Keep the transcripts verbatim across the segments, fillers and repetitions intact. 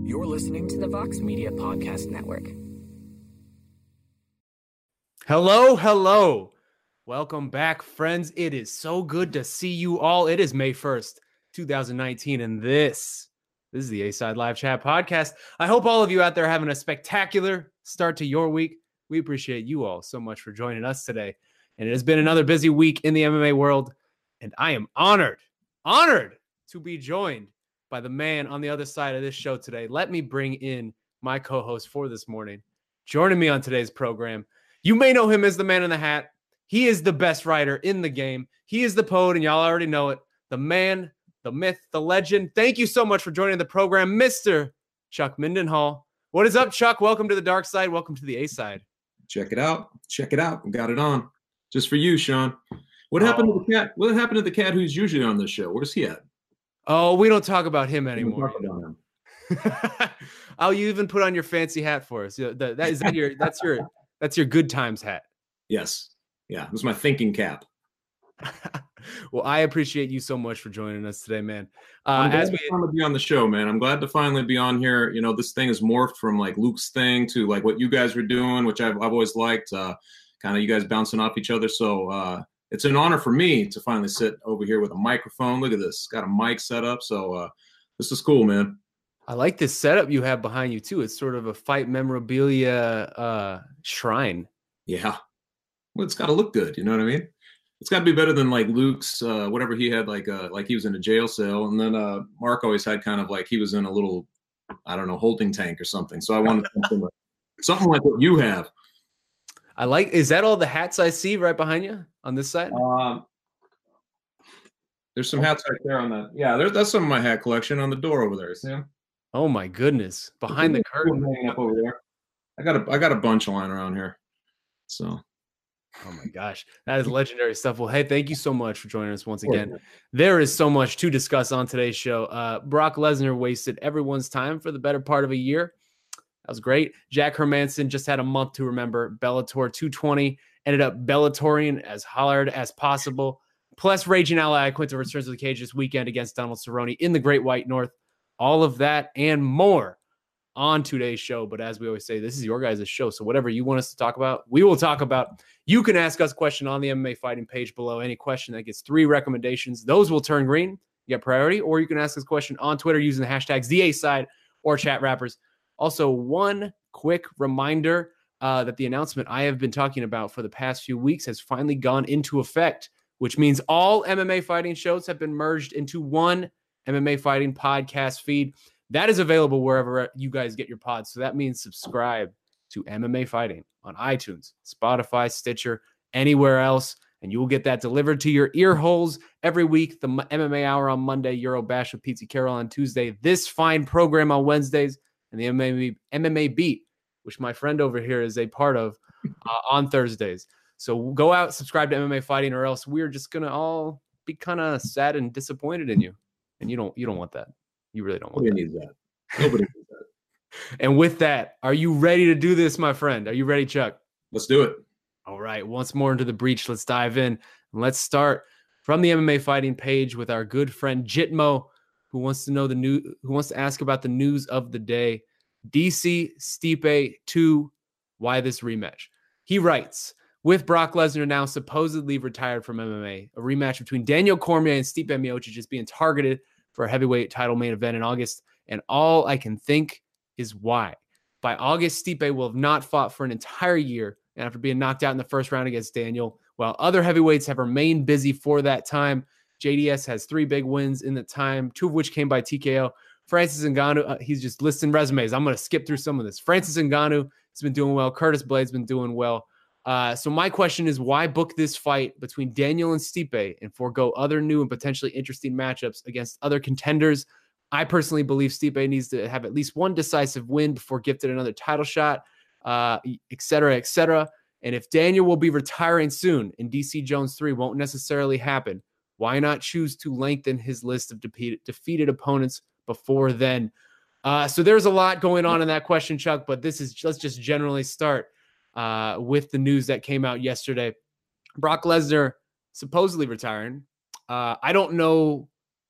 You're listening to the Vox Media Podcast Network. Hello, hello. Welcome back, friends. It is so good to see you all. It is May first, twenty nineteen, and this, this is the A-Side Live Chat Podcast. I hope all of you out there are having a spectacular start to your week. We appreciate you all so much for joining us today. And it has been another busy week in the M M A world, and I am honored, honored to be joined by the man on the other side of this show today. Let me bring in my co-host for this morning. Joining me on today's program, you may know him as the man in the hat. He is the best writer in the game. He is the poet, and y'all already know it. The man, the myth, the legend. Thank you so much for joining the program, Mister Chuck Mindenhall. What is up, Chuck? Welcome to the dark side. Welcome to the A-Side. Check it out. Check it out. We got it on. Just for you, Sean. What happened oh. to the cat? What happened to the cat who's usually on this show? Where's he at? Oh, we don't talk about him anymore. Talk about him. Oh, you even put on your fancy hat for us. That, that is that your that's your that's your good times hat. Yes. Yeah. It was my thinking cap. Well, I appreciate you so much for joining us today, man. Uh, I'm glad as we to finally be on the show, man. I'm glad to finally be on here. You know, this thing has morphed from like Luke's thing to like what you guys were doing, which I've I've always liked. Uh, kind of you guys bouncing off each other. So uh, it's an honor for me to finally sit over here with a microphone. Look at this. Got a mic set up. So uh, this is cool, man. I like this setup you have behind you, too. It's sort of a fight memorabilia uh, shrine. Yeah. Well, it's got to look good. You know what I mean? It's got to be better than like Luke's, uh, whatever he had, like uh, like he was in a jail cell. And then uh, Mark always had kind of like he was in a little, I don't know, holding tank or something. So I wanted something like, something like what you have. I like, is that all the hats I see right behind you on this side? Um, there's some hats right there on that. Yeah, there, that's some of my hat collection on the door over there. See them? Oh my goodness. Behind the curtain. Hanging up over there. I got a, I got a bunch lying around here. So. Oh my gosh, that is legendary stuff. Well, hey, thank you so much for joining us once again. There is so much to discuss on today's show. Uh, Brock Lesnar wasted everyone's time for the better part of a year. That was great. Jack Hermanson just had a month to remember. Bellator two twenty ended up Bellatorian as hard as possible. Plus, Raging Ally Quinta returns to the cage this weekend against Donald Cerrone in the Great White North. All of that and more on today's show. But as we always say, this is your guys' show. So whatever you want us to talk about, we will talk about. You can ask us a question on the M M A Fighting page below. Any question that gets three recommendations, those will turn green. You get priority. Or you can ask us a question on Twitter using the hashtags the A-Side or Chat Rappers. Also, one quick reminder uh, that the announcement I have been talking about for the past few weeks has finally gone into effect, which means all M M A Fighting shows have been merged into one M M A Fighting podcast feed. That is available wherever you guys get your pods. So that means subscribe to M M A Fighting on iTunes, Spotify, Stitcher, anywhere else, and you will get that delivered to your ear holes every week. The M M A Hour on Monday, Euro Bash with Pizza Carol on Tuesday, this fine program on Wednesdays, and the M M A, M M A Beat, which my friend over here is a part of, uh, on Thursdays. So go out, subscribe to M M A Fighting, or else we're just going to all be kind of sad and disappointed in you. And you don't you don't want that. You really don't want Nobody that. needs that. Nobody needs that. And with that, are you ready to do this, my friend? Are you ready, Chuck? Let's do it. All right. Once more into the breach, let's dive in. And let's start from the M M A Fighting page with our good friend Jitmo, who wants to know the new, who wants to ask about the news of the day. D C Stipe two, why this rematch? He writes, with Brock Lesnar now supposedly retired from M M A, a rematch between Daniel Cormier and Stipe Miocic is being targeted for a heavyweight title main event in August, and all I can think is why. By August, Stipe will have not fought for an entire year, and after being knocked out in the first round against Daniel, while other heavyweights have remained busy for that time. J D S has three big wins in the time, two of which came by T K O. Francis Ngannou, uh, he's just listing resumes. I'm going to skip through some of this. Francis Ngannou has been doing well. Curtis Blade's been doing well. Uh, so my question is, why book this fight between Daniel and Stipe and forego other new and potentially interesting matchups against other contenders? I personally believe Stipe needs to have at least one decisive win before gifted another title shot, uh, et cetera, et cetera. And if Daniel will be retiring soon and D C Jones three won't necessarily happen, why not choose to lengthen his list of defeated, defeated opponents before then? Uh, so there's a lot going on in that question, Chuck, but this is, let's just generally start uh, with the news that came out yesterday. Brock Lesnar supposedly retiring. Uh, I don't know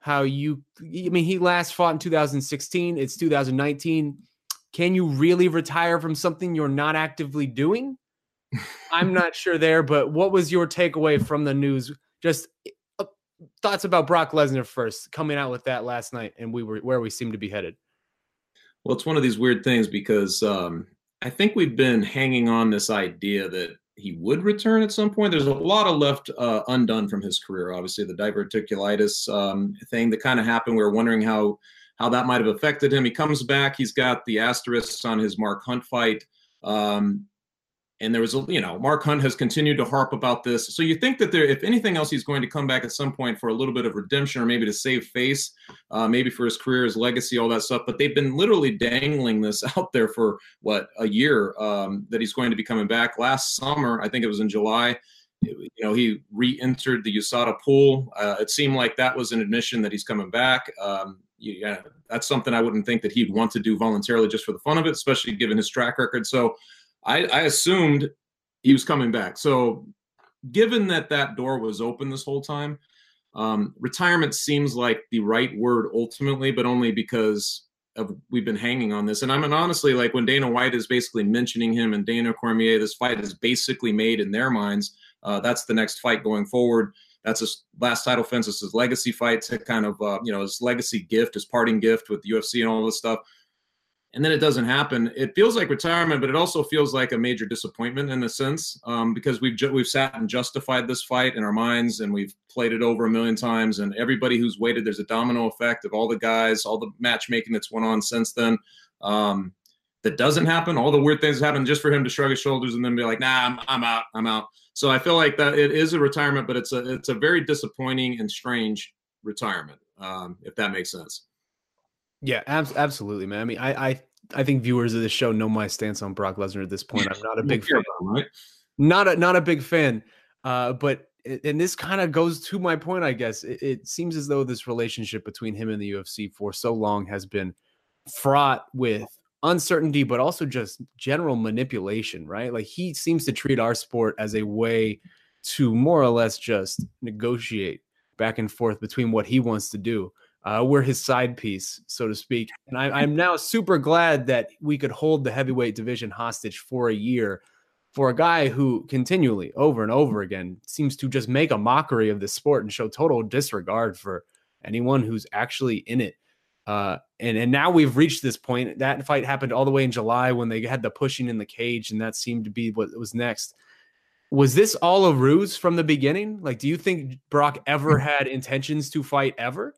how you, I mean, he last fought in two thousand sixteen. It's two thousand nineteen. Can you really retire from something you're not actively doing? I'm not sure there, but what was your takeaway from the news? Just uh, thoughts about Brock Lesnar first, coming out with that last night, and we were where we seem to be headed. Well, it's one of these weird things because um, I think we've been hanging on this idea that he would return at some point. There's a lot of left uh, undone from his career. Obviously, the diverticulitis um, thing that kind of happened. We were wondering how how that might have affected him. He comes back. He's got the asterisks on his Mark Hunt fight. Um, and there was, a, you know, Mark Hunt has continued to harp about this. So you think that there, if anything else, he's going to come back at some point for a little bit of redemption or maybe to save face, uh, maybe for his career, his legacy, all that stuff. But they've been literally dangling this out there for, what, a year um, that he's going to be coming back. Last summer, I think it was in July, you know, he re-entered the U S A D A pool. Uh, it seemed like that was an admission that he's coming back. Um, yeah, that's something I wouldn't think that he'd want to do voluntarily just for the fun of it, especially given his track record. So I, I assumed he was coming back. So given that that door was open this whole time, um, retirement seems like the right word ultimately, but only because of we've been hanging on this. And I mean, honestly, like when Dana White is basically mentioning him and Dana Cormier, this fight is basically made in their minds. Uh, that's the next fight going forward. That's his last title defense. It's his legacy fight to kind of, uh, you know, his legacy gift, his parting gift with the U F C and all this stuff. And then it doesn't happen. It feels like retirement, but it also feels like a major disappointment in a sense, um, because we've ju- we've sat and justified this fight in our minds, and we've played it over a million times. And everybody who's waited, there's a domino effect of all the guys, all the matchmaking that's went on since then. Um, that doesn't happen. All the weird things happen just for him to shrug his shoulders and then be like, "Nah, I'm, I'm out. I'm out." So I feel like that it is a retirement, but it's a it's a very disappointing and strange retirement, um, if that makes sense. Yeah, ab- absolutely, man. I mean, I, I I think viewers of this show know my stance on Brock Lesnar at this point. I'm not a big fan. Him, right? Not a not a big fan. Uh, but and this kind of goes to my point, I guess. It, it seems as though this relationship between him and the U F C for so long has been fraught with uncertainty, but also just general manipulation, right? Like he seems to treat our sport as a way to more or less just negotiate back and forth between what he wants to do. Uh, we're his side piece, so to speak. And I, I'm now super glad that we could hold the heavyweight division hostage for a year for a guy who continually, over and over again, seems to just make a mockery of the sport and show total disregard for anyone who's actually in it. Uh, and, and now we've reached this point. That fight happened all the way in July when they had the pushing in the cage, and that seemed to be what was next. Was this all a ruse from the beginning? Like, do you think Brock ever had intentions to fight ever?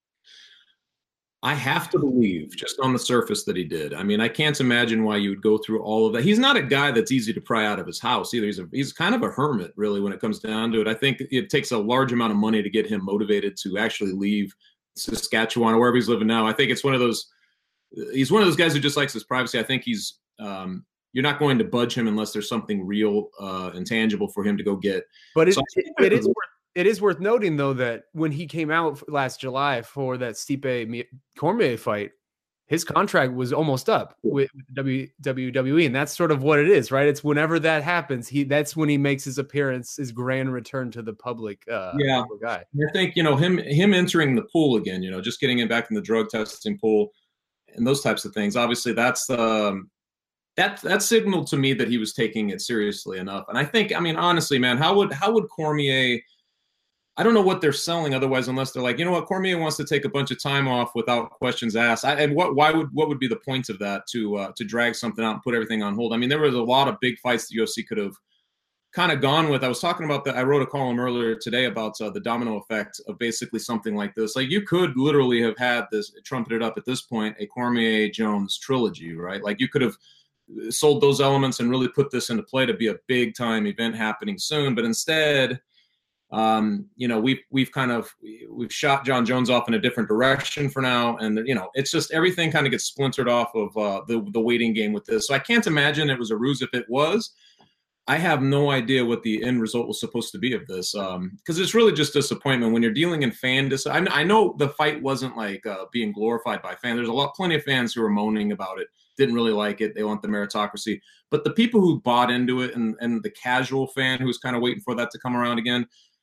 I have to believe, just on the surface, that he did. I mean, I can't imagine why you would go through all of that. He's not a guy that's easy to pry out of his house either. He's a, he's kind of a hermit, really, when it comes down to it. I think it takes a large amount of money to get him motivated to actually leave Saskatchewan or wherever he's living now. I think it's one of those. He's one of those guys who just likes his privacy. I think he's. Um, you're not going to budge him unless there's something real uh, and tangible for him to go get. But it, so it, it is worth. It is worth noting, though, that when he came out last July for that Stipe Cormier fight, his contract was almost up with W W E, and that's sort of what it is, right? It's whenever that happens, he that's when he makes his appearance, his grand return to the public. Uh, yeah, public guy. I think you know him him entering the pool again, you know, just getting him back in the drug testing pool and those types of things. Obviously, that's um, that that signaled to me that he was taking it seriously enough. And I think, I mean, honestly, man, how would how would Cormier? I don't know what they're selling otherwise, unless they're like, you know what, Cormier wants to take a bunch of time off without questions asked. I, and what, why would, what would be the point of that to, uh, to drag something out and put everything on hold? I mean, there was a lot of big fights the U F C could have kind of gone with. I was talking about that. I wrote a column earlier today about uh, the domino effect of basically something like this. Like you could literally have had this trumpeted up at this point, a Cormier Jones trilogy, right? Like you could have sold those elements and really put this into play to be a big time event happening soon. But instead, Um, you know, we've we've kind of we've shot John Jones off in a different direction for now, and you know, it's just everything kind of gets splintered off of uh, the the waiting game with this. So I can't imagine it was a ruse. If it was, I have no idea what the end result was supposed to be of this, because um, it's really just disappointment when you're dealing in fan. Dis- I, I know the fight wasn't like uh, being glorified by fans. There's a lot, plenty of fans who are moaning about it, didn't really like it. They want the meritocracy, but the people who bought into it and and the casual fan who's kind of waiting for that to come around again.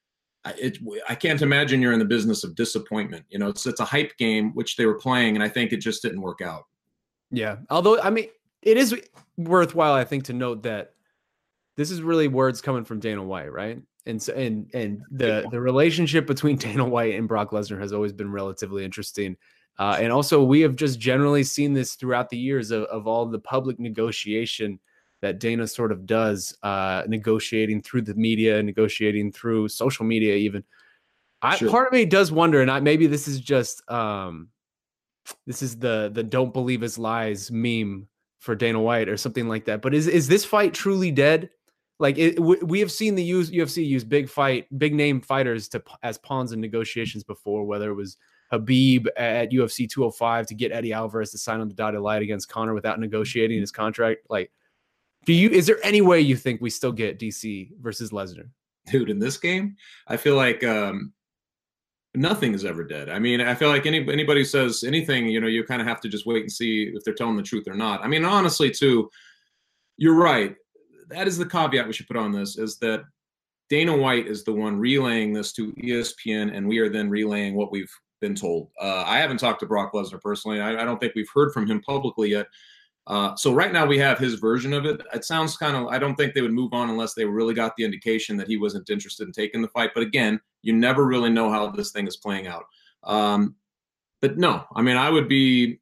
I, it, I can't imagine you're in the business of disappointment. You know, it's it's a hype game which they were playing, and I think it just didn't work out. Yeah, although I mean, it is worthwhile, I think, to note that this is really words coming from Dana White, right? And so, and and the the relationship between Dana White and Brock Lesnar has always been relatively interesting. Uh, and also, we have just generally seen this throughout the years of, of all the public negotiation that Dana sort of does, uh, negotiating through the media, negotiating through social media, even. I, Sure. Part of me does wonder, and I, maybe this is just um, this is the the "don't believe his lies" meme for Dana White or something like that. But is is this fight truly dead? Like it, we have seen the U F C use big fight, big name fighters to as pawns in negotiations before, whether it was Habib at U F C two oh five to get Eddie Alvarez to sign on the dotted line against Conor without negotiating his contract. Like, do you? Is there any way you think we still get D C versus Lesnar? Dude, in this game, I feel like um, nothing is ever dead. I mean, I feel like any anybody who says anything, you know, you kind of have to just wait and see if they're telling the truth or not. I mean, honestly, too, you're right. That is the caveat we should put on this, is that Dana White is the one relaying this to E S P N, and we are then relaying what we've been told. Uh, I haven't talked to Brock Lesnar personally. I, I don't think we've heard from him publicly yet. Uh, so right now we have his version of it. It sounds kind of, I don't think they would move on unless they really got the indication that he wasn't interested in taking the fight. But again, you never really know how this thing is playing out. Um, but no, I mean, I would be,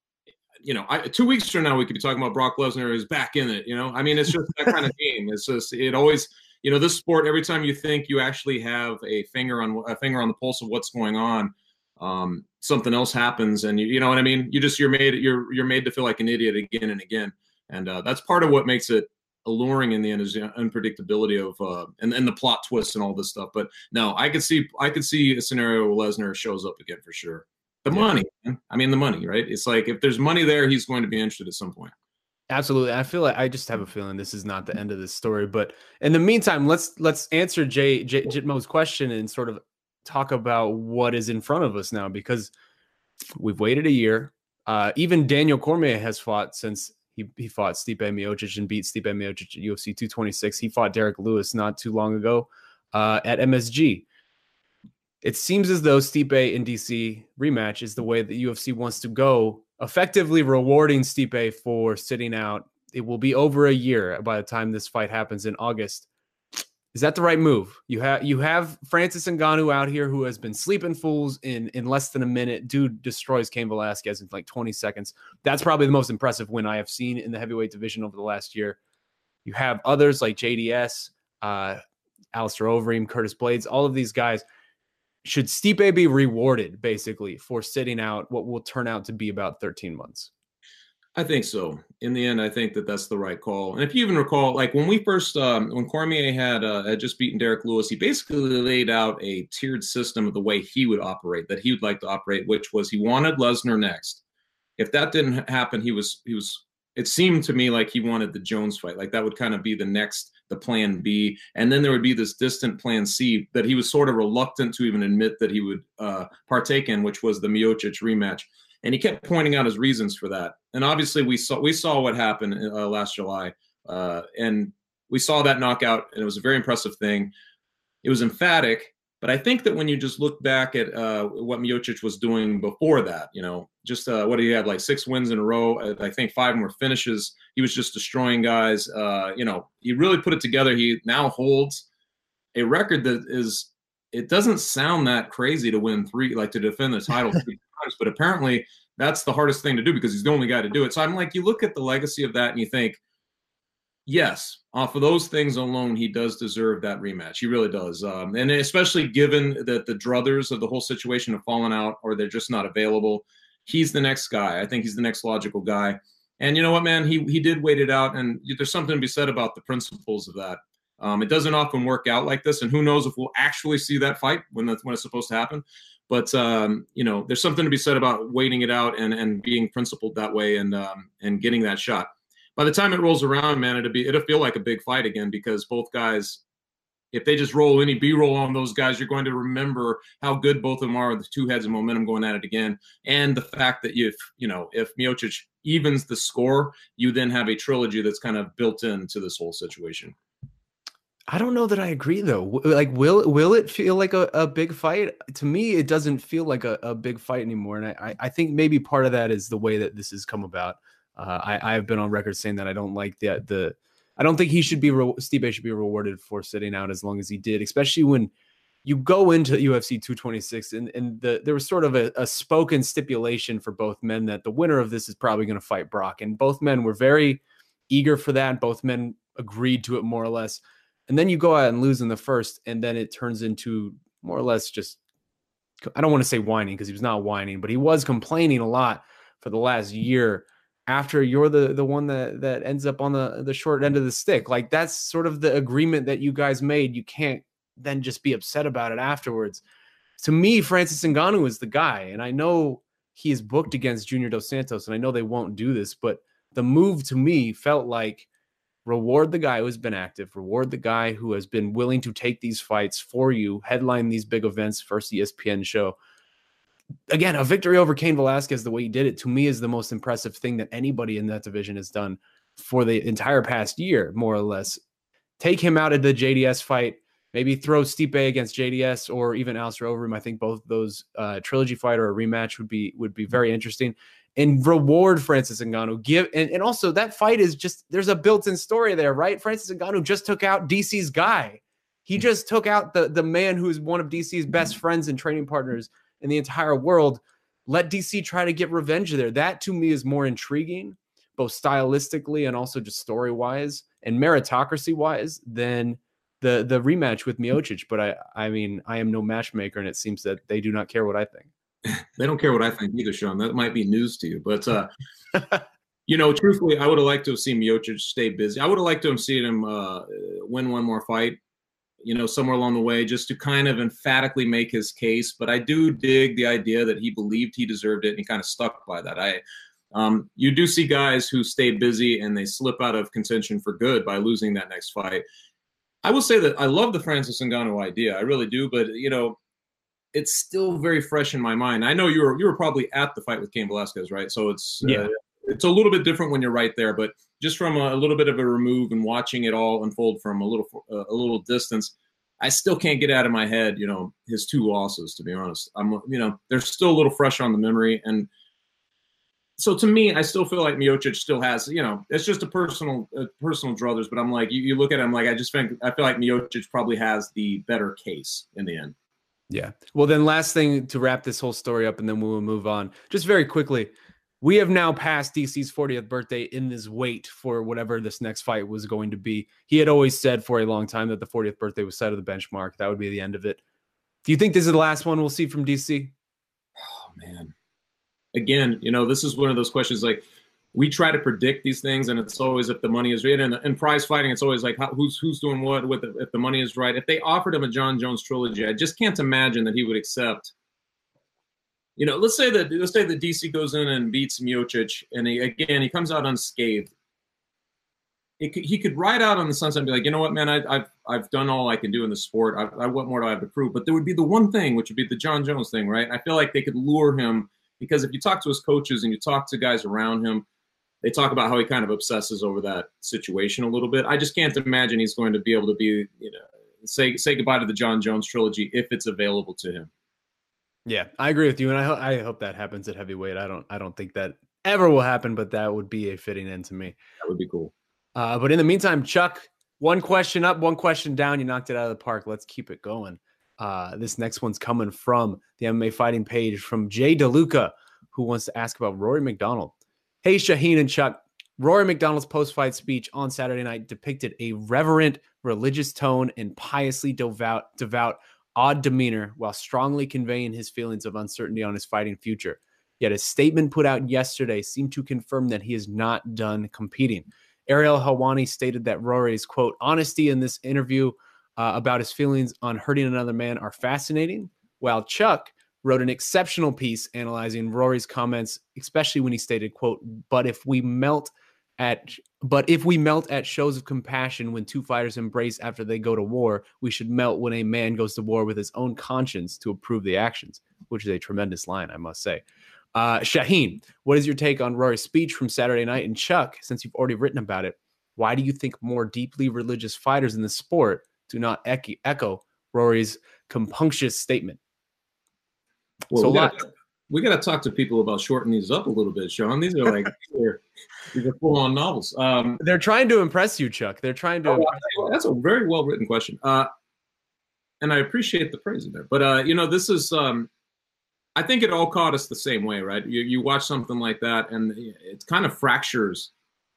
you know, I, two weeks from now, we could be talking about Brock Lesnar is back in it. You know, I mean, it's just that kind of game. It's just, it always, you know, this sport, every time you think you actually have a finger on a finger on the pulse of what's going on, um, something else happens, and you, you know what I mean? You just, you're made, you're, you're made to feel like an idiot again and again. And uh, that's part of what makes it alluring in the end, is the unpredictability of, uh, and, and the plot twists and all this stuff. But no, I could see, I could see a scenario where Lesnar shows up again for sure. The yeah. money, man. I mean, the money, right? It's like, if there's money there, he's going to be interested at some point. Absolutely. I feel like I just have a feeling this is not the end of this story. But in the meantime, let's let's answer Jay, Jay Jitmo's question and sort of talk about what is in front of us now, because we've waited a year. Uh, even Daniel Cormier has fought since he, he fought Stipe Miocic and beat Stipe Miocic at U F C two twenty-six. He fought Derek Lewis not too long ago uh, at M S G. It seems as though Stipe in D C rematch is the way that U F C wants to go, effectively rewarding Stipe for sitting out. It will be over a year by the time this fight happens in August. Is that the right move? You have you have Francis Ngannou out here who has been sleeping fools in, in less than a minute. Dude destroys Cain Velasquez in like twenty seconds. That's probably the most impressive win I have seen in the heavyweight division over the last year. You have others like J D S, uh, Alistair Overeem, Curtis Blades, all of these guys. Should Stipe be rewarded, basically, for sitting out what will turn out to be about thirteen months? I think so. In the end, I think that that's the right call. And if you even recall, like when we first, um, when Cormier had, uh, had just beaten Derek Lewis, he basically laid out a tiered system of the way he would operate, that he would like to operate, which was he wanted Lesnar next. If that didn't happen, he was, he was, it seemed to me like he wanted the Jones fight. Like that would kind of be the next, the plan B. And then there would be this distant plan C that he was sort of reluctant to even admit that he would uh, partake in, which was the Miocic rematch. And he kept pointing out his reasons for that. And obviously we saw, we saw what happened uh, last July. Uh, and we saw that knockout, and it was a very impressive thing. It was emphatic. But I think that when you just look back at uh, what Miocic was doing before that, you know, just uh, what he had, like six wins in a row. I think five more finishes. He was just destroying guys. Uh, you know, he really put it together. He now holds a record that is, it doesn't sound that crazy to win three, like to defend the title three times, but apparently that's the hardest thing to do because he's the only guy to do it. So I'm like, you look at the legacy of that and you think, yes, off of those things alone, he does deserve that rematch. He really does. Um, and especially given that the druthers of the whole situation have fallen out or they're just not available, he's the next guy. I think he's the next logical guy. And you know what, man, he he did wait it out. And there's something to be said about the principles of that. Um, it doesn't often work out like this. And who knows if we'll actually see that fight when, that's, when it's supposed to happen. But, um, you know, there's something to be said about waiting it out and, and being principled that way and um, and getting that shot. By the time it rolls around, man, it'll be it'll feel like a big fight again because both guys, if they just roll any B-roll on those guys, you're going to remember how good both of them are, the two heads of momentum going at it again, and the fact that if you know if Miocic evens the score, you then have a trilogy that's kind of built into this whole situation. I don't know that I agree though. Like, will will it feel like a, a big fight? To me, it doesn't feel like a, a big fight anymore. And I, I think maybe part of that is the way that this has come about. Uh, I, I have been on record saying that I don't like the the. I don't think he should be Stipe should be rewarded for sitting out as long as he did, especially when you go into U F C two twenty-six and and the there was sort of a, a spoken stipulation for both men that the winner of this is probably going to fight Brock, and both men were very eager for that. Both men agreed to it more or less. And then you go out and lose in the first, and then it turns into more or less just, I don't want to say whining because he was not whining, but he was complaining a lot for the last year after you're the, the one that, that ends up on the, the short end of the stick. Like, that's sort of the agreement that you guys made. You can't then just be upset about it afterwards. To me, Francis Ngannou is the guy, and I know he is booked against Junior Dos Santos, and I know they won't do this, but the move to me felt like, reward the guy who has been active, reward the guy who has been willing to take these fights for you, headline these big events, first E S P N show. Again, a victory over Cain Velasquez, the way he did it, to me is the most impressive thing that anybody in that division has done for the entire past year, more or less. Take him out of the J D S fight, maybe throw Stipe against J D S or even Alistair Overeem. I think both those uh, trilogy fight or a rematch would be would be very interesting. And reward Francis Ngannou. Give and, and also that fight is just, there's a built-in story there, right? Francis Ngannou just took out D C's guy. He just took out the, the man who's one of D C's best friends and training partners in the entire world. Let D C try to get revenge there. That to me is more intriguing, both stylistically and also just story-wise and meritocracy-wise than the the rematch with Miocic. But I I mean, I am no matchmaker, and it seems that they do not care what I think. They don't care what I think either, Sean. That might be news to you. But, uh, you know, truthfully, I would have liked to have seen Miocic stay busy. I would have liked to have seen him uh, win one more fight, you know, somewhere along the way, just to kind of emphatically make his case. But I do dig the idea that he believed he deserved it, and he kind of stuck by that. I, um, you do see guys who stay busy and they slip out of contention for good by losing that next fight. I will say that I love the Francis Ngannou idea. I really do. But, you know, it's still very fresh in my mind. I know you were you were probably at the fight with Cain Velasquez, right? So it's yeah. uh, it's a little bit different when you're right there. But just from a, a little bit of a remove and watching it all unfold from a little uh, a little distance, I still can't get out of my head, you know, his two losses. To be honest, I'm you know they're still a little fresh on the memory, and so to me, I still feel like Miocic still has, you know, it's just a personal a personal druthers. But I'm like, you, you look at him, like I just think I feel like Miocic probably has the better case in the end. Yeah. Well, then last thing to wrap this whole story up, and then we will move on. Just very quickly, we have now passed D C's fortieth birthday in this wait for whatever this next fight was going to be. He had always said for a long time that the fortieth birthday was set of the benchmark. That would be the end of it. Do you think this is the last one we'll see from D C? Oh, man. Again, you know, this is one of those questions, like, we try to predict these things, and it's always if the money is right. And in prize fighting, it's always like how, who's who's doing what with the, if the money is right. If they offered him a John Jones trilogy, I just can't imagine that he would accept. You know, let's say that let's say that D C goes in and beats Miocic, and he, again he comes out unscathed. It could, he could ride out on the sunset and be like, you know what, man, I, I've I've done all I can do in the sport. I, I what more do I have to prove? But there would be the one thing, which would be the John Jones thing, right? I feel like they could lure him because if you talk to his coaches and you talk to guys around him, they talk about how he kind of obsesses over that situation a little bit. I just can't imagine he's going to be able to be, you know, say say goodbye to the John Jones trilogy if it's available to him. Yeah, I agree with you, and I, ho- I hope that happens at heavyweight. I don't I don't think that ever will happen, but that would be a fitting end to me. That would be cool. Uh, but in the meantime, Chuck, one question up, one question down. You knocked it out of the park. Let's keep it going. Uh, this next one's coming from the M M A Fighting page from Jay DeLuca, who wants to ask about Rory McDonald. Hey, Shaheen and Chuck, Rory McDonald's post-fight speech on Saturday night depicted a reverent, religious tone and piously devout, devout, odd demeanor while strongly conveying his feelings of uncertainty on his fighting future. Yet a statement put out yesterday seemed to confirm that he is not done competing. Ariel Helwani stated that Rory's, quote, honesty in this interview uh, about his feelings on hurting another man are fascinating, while Chuck wrote an exceptional piece analyzing Rory's comments, especially when he stated, quote, but if we melt at but if we melt at shows of compassion when two fighters embrace after they go to war, we should melt when a man goes to war with his own conscience to approve the actions, which is a tremendous line, I must say. Uh, Shaheen, what is your take on Rory's speech from Saturday night? And Chuck, since you've already written about it, why do you think more deeply religious fighters in the sport do not echo, echo Rory's compunctious statement. Well, so we a lot. Gotta, we got to talk to people about shortening these up a little bit, Sean. These are like they're, these are full-on novels. Um, They're trying to impress you, Chuck. They're trying to. oh, impress well, that's a very well-written question, uh, and I appreciate the praise in there. But uh, you know, this is. Um, I think it all caught us the same way, right? You you watch something like that, and it kind of fractures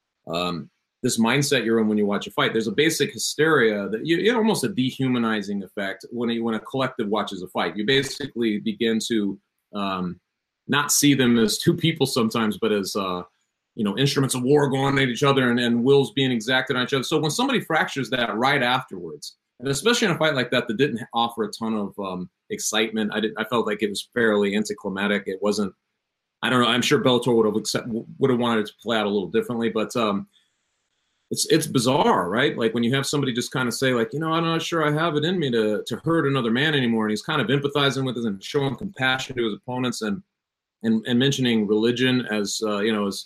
um, this mindset you're in when you watch a fight. There's a basic hysteria that you, you know, almost a dehumanizing effect when you, when a collective watches a fight. You basically begin to um, not see them as two people sometimes, but as uh, you know, instruments of war going at each other and, and wills being exacted on each other. So when somebody fractures that right afterwards, and especially in a fight like that that didn't offer a ton of um, excitement, I did I felt like it was fairly anticlimactic. It wasn't. I don't know. I'm sure Bellator would have accept, would have wanted it to play out a little differently, but. Um, It's it's bizarre, right? Like when you have somebody just kind of say, like, you know, I'm not sure I have it in me to to hurt another man anymore, and he's kind of empathizing with us and showing compassion to his opponents, and and and mentioning religion as uh, you know as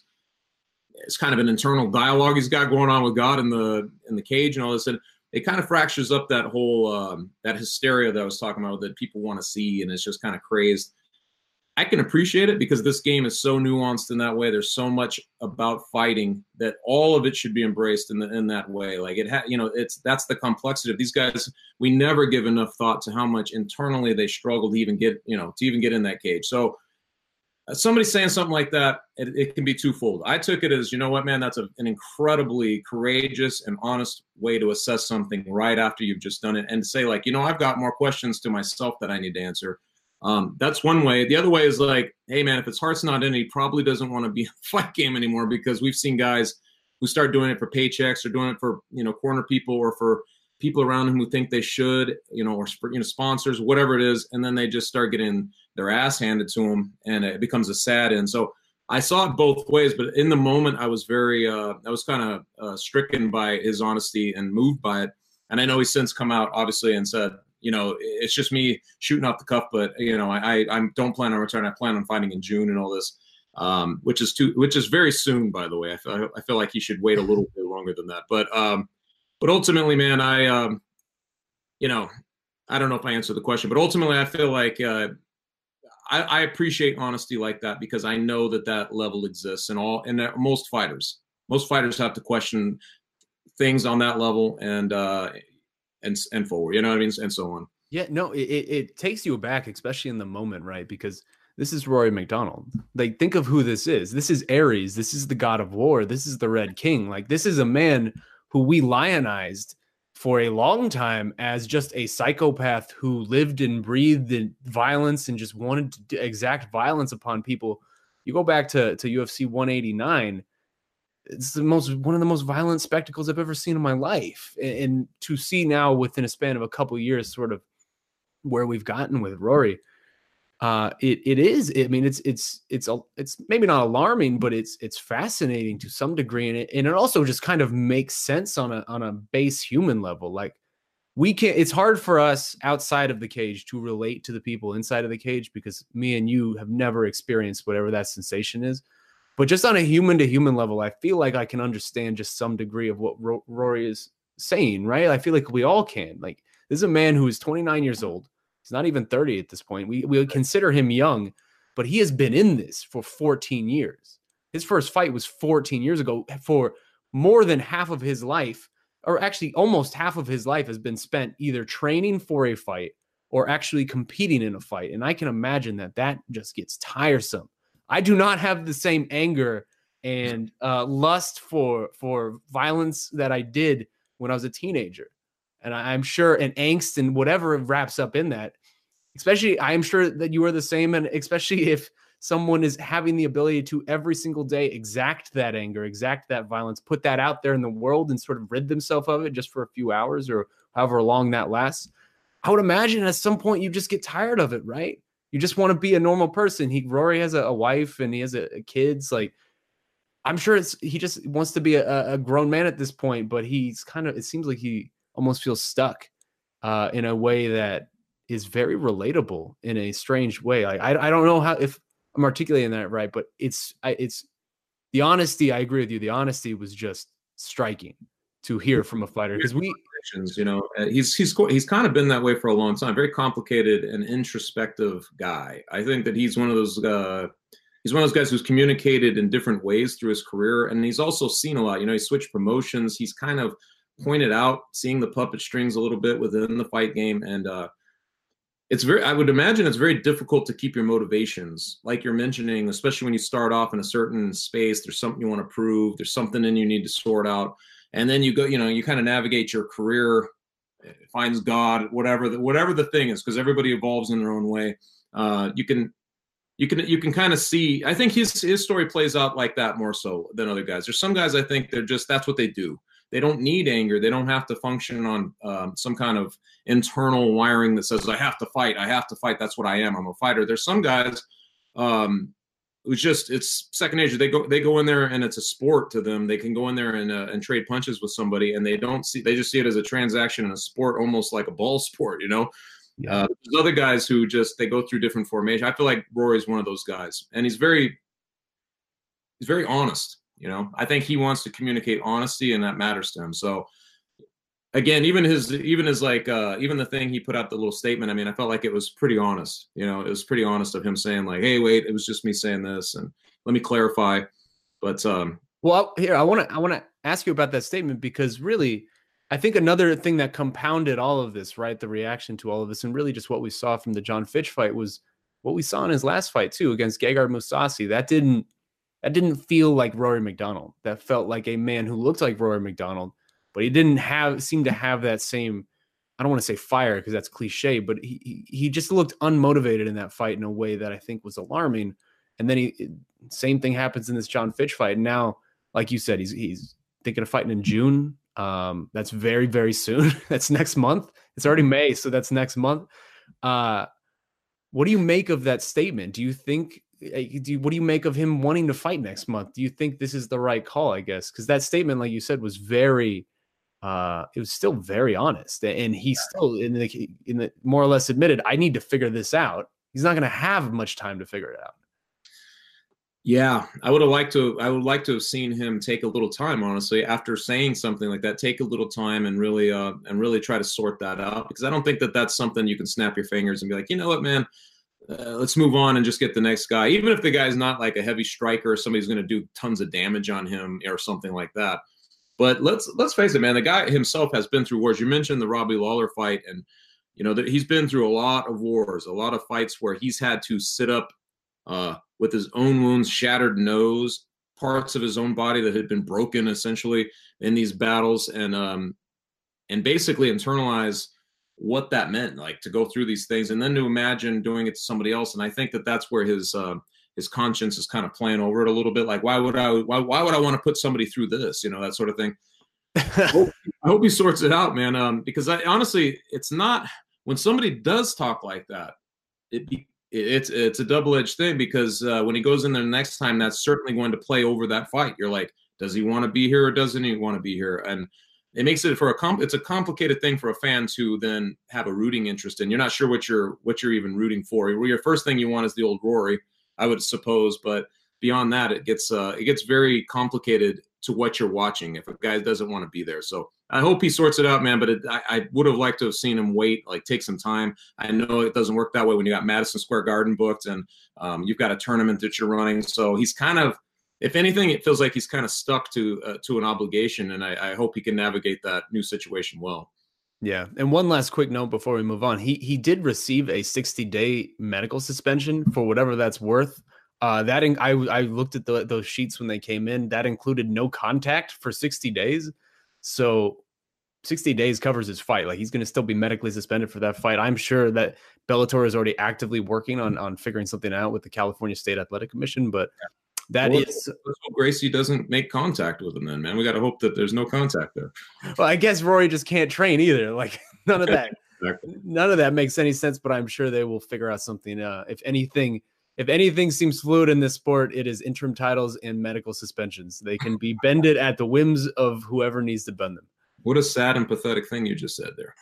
it's kind of an internal dialogue he's got going on with God in the in the cage and all this, and it kind of fractures up that whole um, that hysteria that I was talking about that people want to see, and it's just kind of crazed. I can appreciate it because this game is so nuanced in that way. There's so much about fighting that all of it should be embraced in the, in that way. Like it, ha, you know, it's that's the complexity of these guys. We never give enough thought to how much internally they struggle to even get, you know, to even get in that cage. So uh, somebody saying something like that, it, it can be twofold. I took it as, you know what, man, that's a, an incredibly courageous and honest way to assess something right after you've just done it, and to say like, you know, I've got more questions to myself that I need to answer. Um, that's one way. The other way is like, hey, man, if his heart's not in it, he probably doesn't want to be in a fight game anymore, because we've seen guys who start doing it for paychecks or doing it for, you know, corner people or for people around him who think they should, you know, or, you know, sponsors, whatever it is. And then they just start getting their ass handed to them, and it becomes a sad end. So I saw it both ways, but in the moment I was very, uh, I was kind of uh, stricken by his honesty and moved by it. And I know he's since come out, obviously, and said, you know, it's just me shooting off the cuff, but you know, I I don't plan on returning. I plan on fighting in June and all this, um, which is too, which is very soon, by the way. I feel I feel like he should wait a little bit longer than that. But um, but ultimately, man, I um, you know, I don't know if I answered the question, but ultimately, I feel like uh, I, I appreciate honesty like that, because I know that that level exists in all and most fighters. Most fighters have to question things on that level, and uh, and and forward, you know what I mean, and so on. Yeah, no, it, it takes you aback, especially in the moment, right? Because this is Rory MacDonald. Like, think of who this is. This is Ares. This is the God of War. This is the Red King. Like, this is a man who we lionized for a long time as just a psychopath who lived and breathed in violence and just wanted to exact violence upon people. You go back to, to U F C one eighty-nine. It's the most one of the most violent spectacles I've ever seen in my life. And, and to see now within a span of a couple of years, sort of where we've gotten with Rory, uh, it it is. I mean, it's it's it's it's maybe not alarming, but it's it's fascinating to some degree, and it and it also just kind of makes sense on a on a base human level. Like, we can't. It's hard for us outside of the cage to relate to the people inside of the cage, because me and you have never experienced whatever that sensation is. But just on a human to human level, I feel like I can understand just some degree of what Ro- Rory is saying, right? I feel like we all can. Like, this is a man who is twenty-nine years old. He's not even thirty at this point. We we consider him young, but he has been in this for fourteen years. His first fight was fourteen years ago. For more than half of his life, or actually almost half of his life, has been spent either training for a fight or actually competing in a fight. And I can imagine that that just gets tiresome. I do not have the same anger and uh, lust for for violence that I did when I was a teenager. And I, I'm sure, and angst and whatever wraps up in that, especially I'm sure that you are the same. And especially if someone is having the ability to every single day exact that anger, exact that violence, put that out there in the world and sort of rid themselves of it just for a few hours or however long that lasts. I would imagine at some point you just get tired of it, right? You just want to be a normal person. He Rory has a, a wife and he has a, a kids. Like, I'm sure it's he just wants to be a, a grown man at this point, but he's kind of, it seems like he almost feels stuck uh, in a way that is very relatable in a strange way. Like, I I don't know how, if I'm articulating that right, but it's I, it's the honesty. I agree with you. The honesty was just striking to hear from a fighter, because we convictions. You know, uh, he's he's he's kind of been that way for a long time. Very complicated and introspective guy. I think that he's one of those. Uh, he's one of those guys who's communicated in different ways through his career, and he's also seen a lot. You know, he switched promotions. He's kind of pointed out seeing the puppet strings a little bit within the fight game, and uh, it's very. I would imagine it's very difficult to keep your motivations, like you're mentioning, especially when you start off in a certain space. There's something you want to prove. There's something in you need to sort out. And then you go, you know, you kind of navigate your career, finds God, whatever the, whatever the thing is, because everybody evolves in their own way. Uh, you can, you can, you can kind of see. I think his his story plays out like that more so than other guys. There's some guys I think they're just that's what they do. They don't need anger. They don't have to function on um, some kind of internal wiring that says I have to fight. I have to fight. That's what I am. I'm a fighter. There's some guys. Um, It's just it's second nature. They go they go in there and it's a sport to them. They can go in there and uh, and trade punches with somebody, and they don't see they just see it as a transaction and a sport, almost like a ball sport. You know, yeah. uh, there's other guys who just they go through different formations. I feel like Rory's one of those guys, and he's very he's very honest. You know, I think he wants to communicate honesty, and that matters to him. So. Again, even his, even his like, uh, even the thing he put out the little statement. I mean, I felt like it was pretty honest. You know, it was pretty honest of him saying like, "Hey, wait, it was just me saying this, and let me clarify." But um, well, here I want to, I want to ask you about that statement because really, I think another thing that compounded all of this, right, the reaction to all of this, and really just what we saw from the John Fitch fight was what we saw in his last fight too against Gegard Mousasi. That didn't, that didn't feel like Rory MacDonald. That felt like a man who looked like Rory MacDonald. But he didn't have seem to have that same, I don't want to say fire because that's cliche, but he, he he just looked unmotivated in that fight in a way that I think was alarming. And then he same thing happens in this John Fitch fight. And now, like you said, he's he's thinking of fighting in June. Um, that's very, very soon. That's next month. It's already May, so that's next month. Uh, what do you make of that statement? Do you think do you, what do you make of him wanting to fight next month? Do you think this is the right call, I guess? Because that statement, like you said, was very Uh, it was still very honest, and he still in the in the more or less admitted, I need to figure this out. He's not going to have much time to figure it out. Yeah, I would have liked to. I would like to have seen him take a little time, honestly, after saying something like that. Take a little time and really, uh, and really try to sort that out, because I don't think that that's something you can snap your fingers and be like, you know what, man, uh, let's move on and just get the next guy. Even if the guy's not like a heavy striker or somebody's going to do tons of damage on him or something like that. But let's let's face it, man. The guy himself has been through wars. You mentioned the Robbie Lawler fight, and you know that he's been through a lot of wars, a lot of fights where he's had to sit up uh, with his own wounds, shattered nose, parts of his own body that had been broken, essentially in these battles, and um, and basically internalize what that meant, like to go through these things, and then to imagine doing it to somebody else. And I think that that's where his uh, his conscience is kind of playing over it a little bit. Like, why would I, why, why would I want to put somebody through this? You know, that sort of thing. I, hope, I hope he sorts it out, man. Um, because I honestly, it's not, when somebody does talk like that, it be, it's, it's a double-edged thing, because uh, when he goes in there next time, that's certainly going to play over that fight. You're like, does he want to be here or doesn't he want to be here? And it makes it for a comp, it's a complicated thing for a fan to then have a rooting interest in. You're not sure what you're, what you're even rooting for. Your first thing you want is the old Rory, I would suppose, but beyond that, it gets uh, it gets very complicated to what you're watching if a guy doesn't want to be there. So I hope he sorts it out, man. But it, I, I would have liked to have seen him wait, like take some time. I know it doesn't work that way when you got Madison Square Garden booked and um, you've got a tournament that you're running. So he's kind of, if anything, it feels like he's kind of stuck to uh, to an obligation, and I, I hope he can navigate that new situation well. Yeah. And one last quick note before we move on. He he did receive a sixty day medical suspension for whatever that's worth. Uh, that in, I, I looked at the, those sheets when they came in. That included no contact for sixty days. So sixty days covers his fight. Like, he's going to still be medically suspended for that fight. I'm sure that Bellator is already actively working on, on figuring something out with the California State Athletic Commission. But that well, is let's hope Gracie doesn't make contact with him then, man. We got to hope that there's no contact there. Well, I guess Rory just can't train either. Like, none of that, exactly. None of that makes any sense, but I'm sure they will figure out something. Uh, if anything, if anything seems fluid in this sport, it is interim titles and medical suspensions. They can be bended at the whims of whoever needs to bend them. What a sad and pathetic thing you just said there.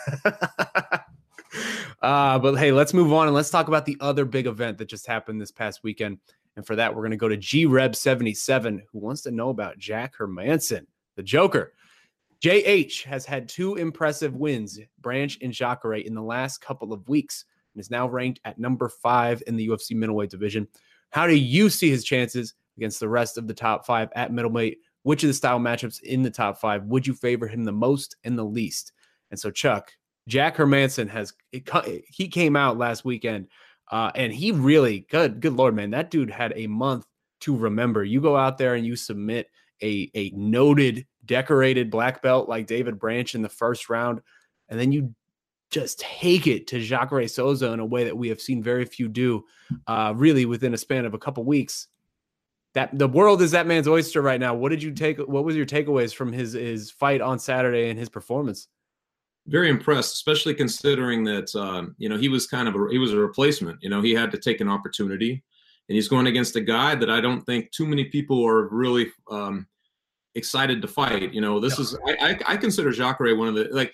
uh, but hey, let's move on and let's talk about the other big event that just happened this past weekend. And for that, we're going to go to G Reb seventy-seven, who wants to know about Jack Hermansson, the Joker. J H has had two impressive wins, Branch and Jacare, in the last couple of weeks, and is now ranked at number five in the U F C middleweight division. How do you see his chances against the rest of the top five at middleweight? Which of the style matchups in the top five would you favor him the most and the least? And so, Chuck, Jack Hermansson has he came out last weekend, uh, and he really good. Good Lord, man, that dude had a month to remember. You go out there and you submit a a noted, decorated black belt like David Branch in the first round, and then you just take it to Jacare Souza in a way that we have seen very few do, uh, really within a span of a couple weeks. That the world is that man's oyster right now. What did you take? What was your takeaways from his his fight on Saturday and his performance? Very impressed, especially considering that um, you know he was kind of a, he was a replacement. You know, he had to take an opportunity, and he's going against a guy that I don't think too many people are really um, excited to fight. You know, this no. is I, I I consider Jacare one of the like.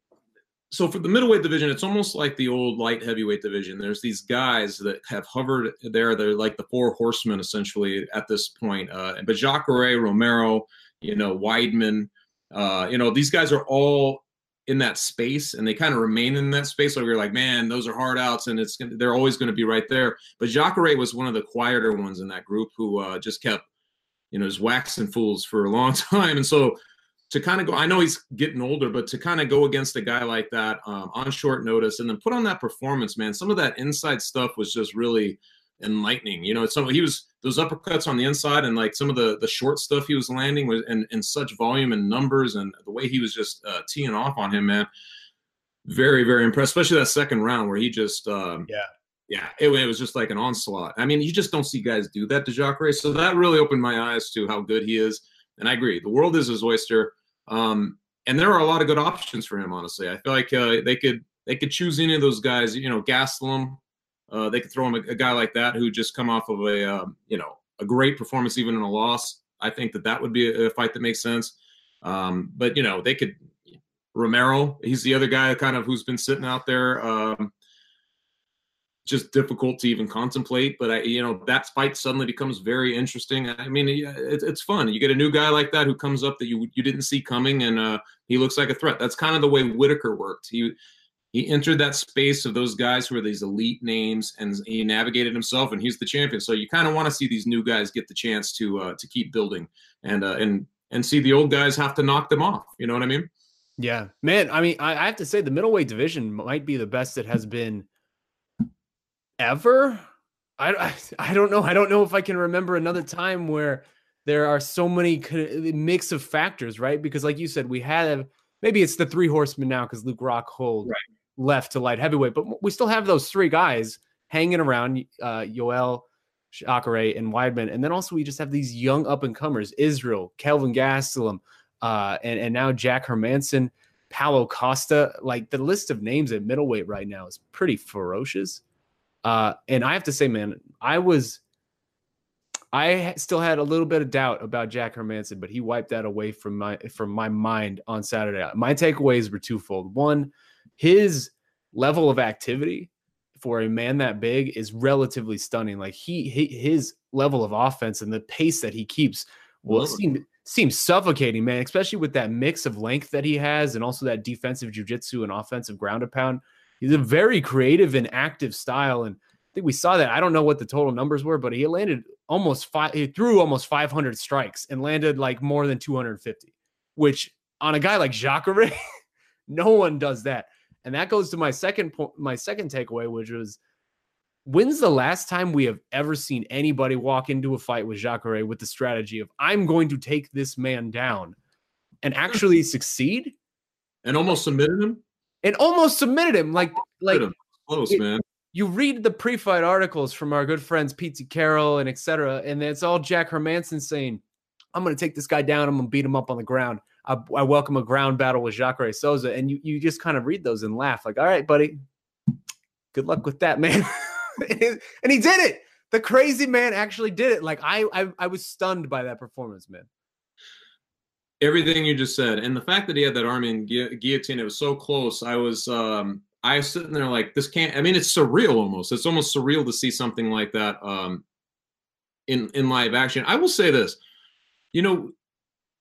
So for the middleweight division, it's almost like the old light heavyweight division. There's these guys that have hovered there. They're like the four horsemen essentially at this point. Uh, but Jacare, Romero, you know, Weidman, uh, you know, these guys are all in that space, and they kind of remain in that space. So you're like, man, those are hard outs, and it's they're always going to be right there. But Jacare was one of the quieter ones in that group who uh, just kept, you know, just waxing fools for a long time, and so. To kind of go, I know he's getting older, but to kind of go against a guy like that um, on short notice and then put on that performance, man, some of that inside stuff was just really enlightening. You know, some he was those uppercuts on the inside and like some of the the short stuff he was landing was in, in such volume and numbers, and the way he was just uh, teeing off on him, man. Very, very impressed, especially that second round where he just, um, yeah, yeah, it, it was just like an onslaught. I mean, you just don't see guys do that to Jacare, so that really opened my eyes to how good he is. And I agree, the world is his oyster. Um, and there are a lot of good options for him, honestly. I feel like uh, they could they could choose any of those guys, you know, Gastelum. Uh, they could throw him a, a guy like that who just come off of a, um, you know, a great performance, even in a loss. I think that that would be a, a fight that makes sense. Um, but, you know, they could – Romero, he's the other guy kind of who's been sitting out there. Um, just difficult to even contemplate, but I, you know, that fight suddenly becomes very interesting. I mean, it, it's fun. You get a new guy like that who comes up that you you didn't see coming, and uh, he looks like a threat. That's kind of the way Whitaker worked. He he entered that space of those guys who are these elite names, and he navigated himself, and he's the champion. So you kind of want to see these new guys get the chance to uh, to keep building, and uh, and and see the old guys have to knock them off. You know what I mean? Yeah, man. I mean, I, I have to say the middleweight division might be the best it has been ever. I, I I don't know. I don't know if I can remember another time where there are so many mix of factors, right? Because like you said, we have, maybe it's the three horsemen now because Luke Rockhold right. left to light heavyweight, but we still have those three guys hanging around, uh, Yoel, Jacare, and Weidman. And then also we just have these young up-and-comers, Israel, Kelvin Gastelum, uh, and, and now Jack Hermansson, Paulo Costa. Like the list of names at middleweight right now is pretty ferocious. Uh, and I have to say, man, I was, I still had a little bit of doubt about Jack Hermansson, but he wiped that away from my, from my mind on Saturday. My takeaways were twofold. One, his level of activity for a man that big is relatively stunning. Like he, he his level of offense and the pace that he keeps will seem, seems suffocating, man, especially with that mix of length that he has and also that defensive jiu-jitsu and offensive ground and pound. He's a very creative and active style, and I think we saw that. I don't know what the total numbers were, but he landed almost five. He threw almost five hundred strikes and landed like more than two hundred fifty, which on a guy like Jacare, no one does that. And that goes to my second point, my second takeaway, which was, when's the last time we have ever seen anybody walk into a fight with Jacare with the strategy of I'm going to take this man down and actually succeed and almost submitted him? And almost submitted him. Like, like close, it, man. You read the pre-fight articles from our good friends Pete Carroll and et cetera, and it's all Jack Hermansson saying, I'm going to take this guy down. I'm going to beat him up on the ground. I, I welcome a ground battle with Jacare Souza. And you, you just kind of read those and laugh like, all right, buddy, good luck with that, man. And he did it. The crazy man actually did it. Like, I, I, I was stunned by that performance, man. Everything you just said, and the fact that he had that arm in gu- guillotine, it was so close. I was, um, I was sitting there like, this can't. I mean, it's surreal almost. It's almost surreal to see something like that um, in in live action. I will say this, you know,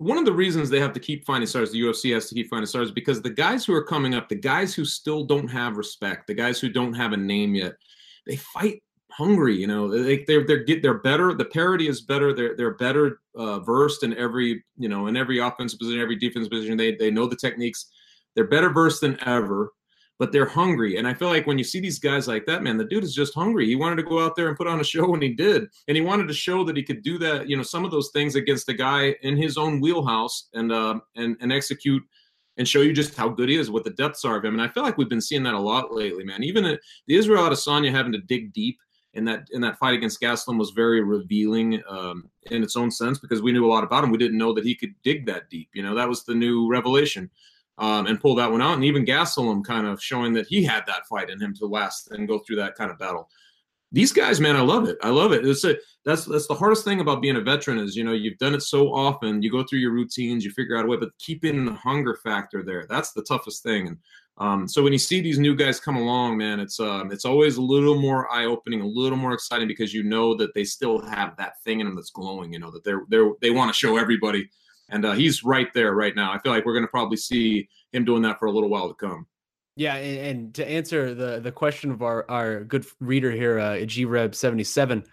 one of the reasons they have to keep finding stars, the U F C has to keep finding stars, because the guys who are coming up, the guys who still don't have respect, the guys who don't have a name yet, they fight hungry. You know, they they're they're get they're better. The parity is better. They're they're better uh, versed in every you know in every offensive position, every defensive position. They they know the techniques. They're better versed than ever, but they're hungry. And I feel like when you see these guys like that, man, the dude is just hungry. He wanted to go out there and put on a show, and he did. And he wanted to show that he could do that, you know, some of those things against a guy in his own wheelhouse and uh, and and execute and show you just how good he is, what the depths are of him. And I feel like we've been seeing that a lot lately, man. Even at, the Israel Adesanya having to dig deep in that in that fight against Gastelum was very revealing um, in its own sense, because we knew a lot about him. We didn't know that he could dig that deep. You know, that was the new revelation. Um, and pull that one out. And even Gastelum kind of showing that he had that fight in him to last and go through that kind of battle. These guys, man, I love it. I love it. It's a, that's that's the hardest thing about being a veteran is, you know, you've done it so often. You go through your routines, you figure out a way, but keeping the hunger factor there, that's the toughest thing. And um, so when you see these new guys come along, man, it's um, it's always a little more eye-opening, a little more exciting, because you know that they still have that thing in them that's glowing, you know, that they're they're they want to show everybody. And uh, he's right there right now. I feel like we're going to probably see him doing that for a little while to come. Yeah, and, and to answer the the question of our, our good reader here, uh, G Reb seventy-seven,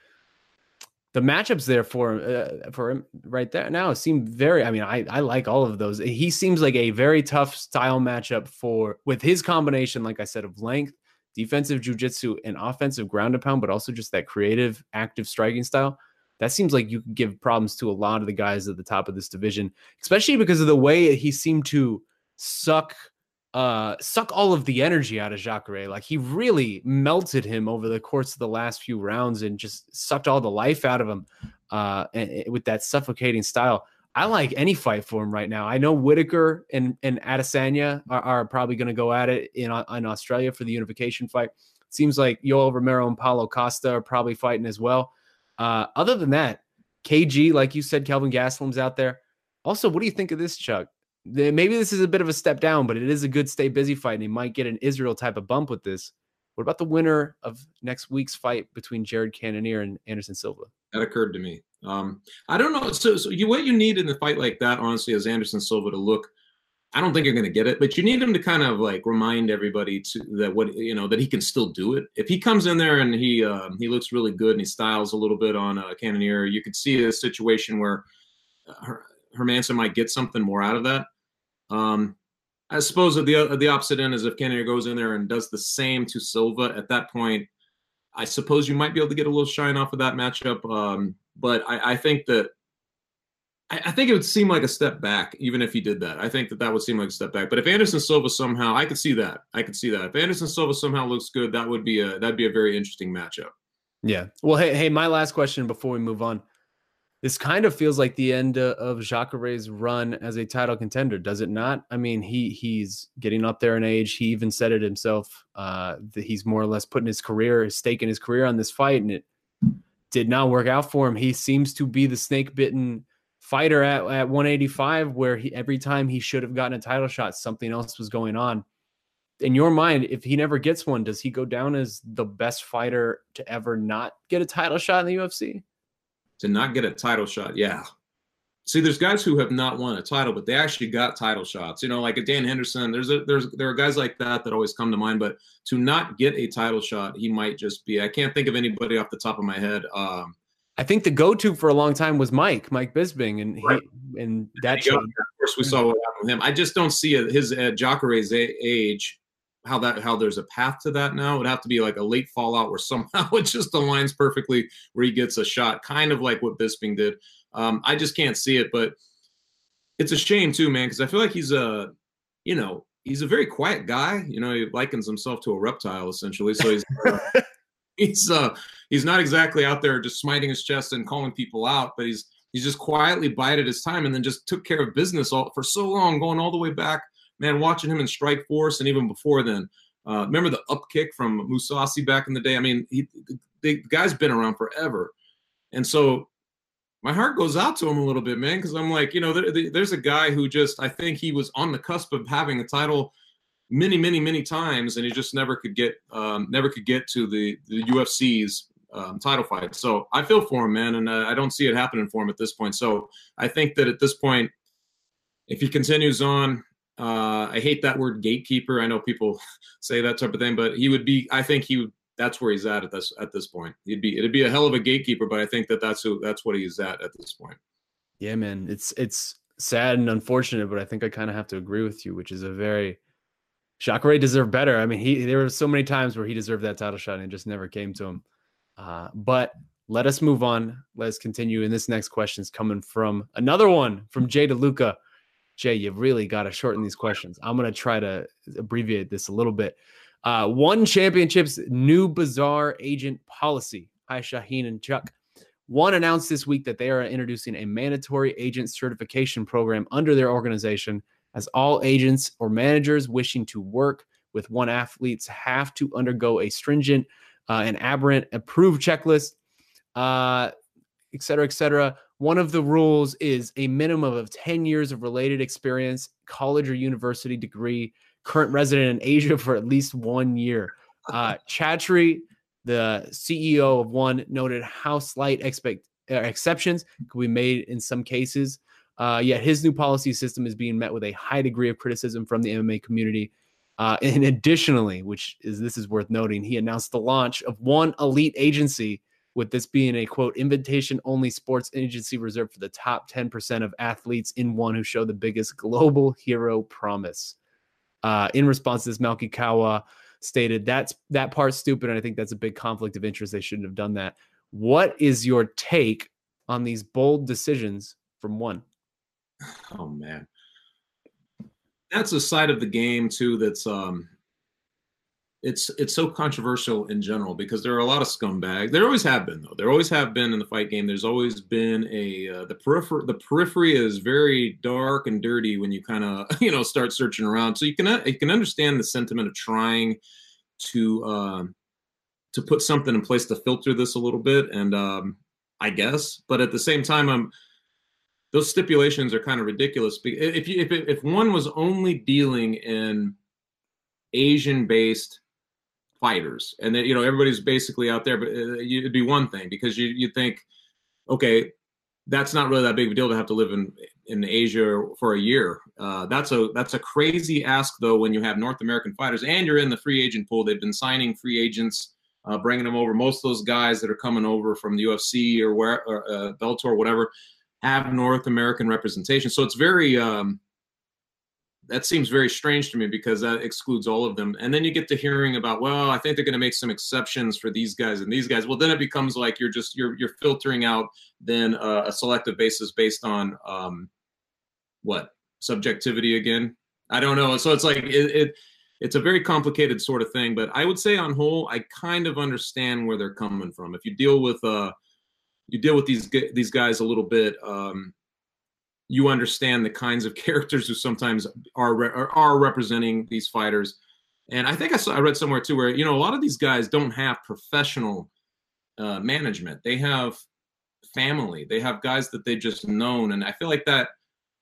the matchups there for uh, for him right there now seem very. I mean, I I like all of those. He seems like a very tough style matchup for with his combination, like I said, of length, defensive jiu-jitsu, and offensive ground and pound, but also just that creative, active striking style. That seems like you could give problems to a lot of the guys at the top of this division, especially because of the way he seemed to suck uh, suck all of the energy out of Jacare. Like, he really melted him over the course of the last few rounds and just sucked all the life out of him uh, and, and with that suffocating style. I like any fight for him right now. I know Whitaker and, and Adesanya are, are probably going to go at it in, in Australia for the unification fight. It seems like Yoel Romero and Paulo Costa are probably fighting as well. Uh, other than that, K G, like you said, Kelvin Gastelum's out there. Also, what do you think of this, Chuck? The, maybe this is a bit of a step down, but it is a good stay busy fight, and he might get an Israel type of bump with this. What about the winner of next week's fight between Jared Cannonier and Anderson Silva? That occurred to me. Um, I don't know. So, so you, what you need in a fight like that, honestly, is Anderson Silva to look. I don't think you're going to get it, but you need him to kind of like remind everybody to that what you know that he can still do it. If he comes in there and he um, he looks really good and he styles a little bit on uh, Cannonier, you could see a situation where uh, Hermansson might get something more out of that. Um, I suppose at the the opposite end is if Cannonier goes in there and does the same to Silva. At that point, I suppose you might be able to get a little shine off of that matchup. Um, but I, I think that. I think it would seem like a step back, even if he did that. I think that that would seem like a step back. But if Anderson Silva somehow, I could see that. I could see that. If Anderson Silva somehow looks good, that would be a that'd be a very interesting matchup. Yeah. Well, hey, hey, my last question before we move on. This kind of feels like the end uh, of Jacare's run as a title contender, does it not? I mean, he he's getting up there in age. He even said it himself uh, that he's more or less putting his career, his stake in his career on this fight, and it did not work out for him. He seems to be the snake-bitten fighter at, at one eighty-five, where he, every time he should have gotten a title shot, something else was going on. In your mind, if he never gets one, does he go down as the best fighter to ever not get a title shot in the U F C? To not get a title shot, yeah. See, there's guys who have not won a title, but they actually got title shots. You know, like a Dan Henderson. There's a there's there are guys like that that always come to mind. But to not get a title shot, he might just be. I can't think of anybody off the top of my head. Um, I think the go-to for a long time was Mike, Mike Bisping, and he, right. and that. Of course, we saw what happened with him. I just don't see it, his at Jacare's age how that how there's a path to that now. It would have to be like a late fallout where somehow it just aligns perfectly where he gets a shot, kind of like what Bisping did. Um, I just can't see it, but it's a shame too, man, because I feel like he's a, you know, he's a very quiet guy. You know, he likens himself to a reptile essentially. So he's. Uh, He's uh he's not exactly out there just smiting his chest and calling people out, but he's he's just quietly bided his time and then just took care of business all for so long, going all the way back, man, watching him in Strikeforce and even before then. Uh, remember the up kick from Mousasi back in the day? I mean, he the guy's been around forever. And so my heart goes out to him a little bit, man, because I'm like, you know, there, there's a guy who just, I think he was on the cusp of having a title many, many, many times, and he just never could get, um, never could get to the, the U F C's um, title fight. So I feel for him, man, and uh, I don't see it happening for him at this point. So I think that at this point, if he continues on, uh, I hate that word gatekeeper. I know people say that type of thing, but he would be. I think he would. That's where he's at at this at this point. He'd be. It'd be a hell of a gatekeeper, but I think that that's who. That's what he's at at this point. Yeah, man. It's it's sad and unfortunate, but I think I kind of have to agree with you, which is a very. Jacare deserved better. I mean, he there were so many times where he deserved that title shot and it just never came to him. Uh, but let us move on. Let's continue. And this next question is coming from another one from Jay DeLuca. Jay, you've really got to shorten these questions. I'm going to try to abbreviate this a little bit. Uh, One Championship's new bizarre agent policy. Hi, Shaheen and Chuck. One announced this week that they are introducing a mandatory agent certification program under their organization, as all agents or managers wishing to work with One athletes have to undergo a stringent uh, and aberrant approved checklist, uh, et cetera, et cetera. One of the rules is a minimum of ten years of related experience, college or university degree, current resident in Asia for at least one year. Uh, Chatri, the C E O of One, noted how slight expect, uh, exceptions could be made in some cases. Uh, yet his new policy system is being met with a high degree of criticism from the M M A community. Uh, and additionally, which is this is worth noting, he announced the launch of One Elite Agency, with this being a, quote, invitation-only sports agency reserved for the top ten percent of athletes in One who show the biggest global hero promise. Uh, in response to this, Malki Kawa stated, that's that part's stupid, and I think that's a big conflict of interest. They shouldn't have done that. What is your take on these bold decisions from One? Oh man, that's a side of the game too. That's um, it's it's so controversial in general because there are a lot of scumbags. There always have been though. There always have been in the fight game. There's always been a uh, the periphery. The periphery is very dark and dirty when you kind of you know start searching around. So you can you can understand the sentiment of trying to um, to put something in place to filter this a little bit. And um, I guess, but at the same time, I'm. Those stipulations are kind of ridiculous. If you, if if one was only dealing in Asian-based fighters, and that you know everybody's basically out there, but it'd be one thing because you you think, okay, that's not really that big of a deal to have to live in in Asia for a year. Uh, that's a that's a crazy ask though when you have North American fighters and you're in the free agent pool. They've been signing free agents, uh, bringing them over. Most of those guys that are coming over from the U F C or where or, uh, Bellator or whatever. Have North American representation. So it's very, um, that seems very strange to me because that excludes all of them. And then you get to hearing about, well, I think they're going to make some exceptions for these guys and these guys. Well, then it becomes like you're just, you're, you're filtering out then uh, a selective basis based on um, what? Subjectivity again? I don't know. So it's like, it, it it's a very complicated sort of thing, but I would say on whole, I kind of understand where they're coming from. If you deal with, uh, you deal with these these guys a little bit, um, you understand the kinds of characters who sometimes are, are are representing these fighters. And I think I saw I read somewhere too where you know a lot of these guys don't have professional uh, management. They have family. They have guys that they just known, and I feel like that.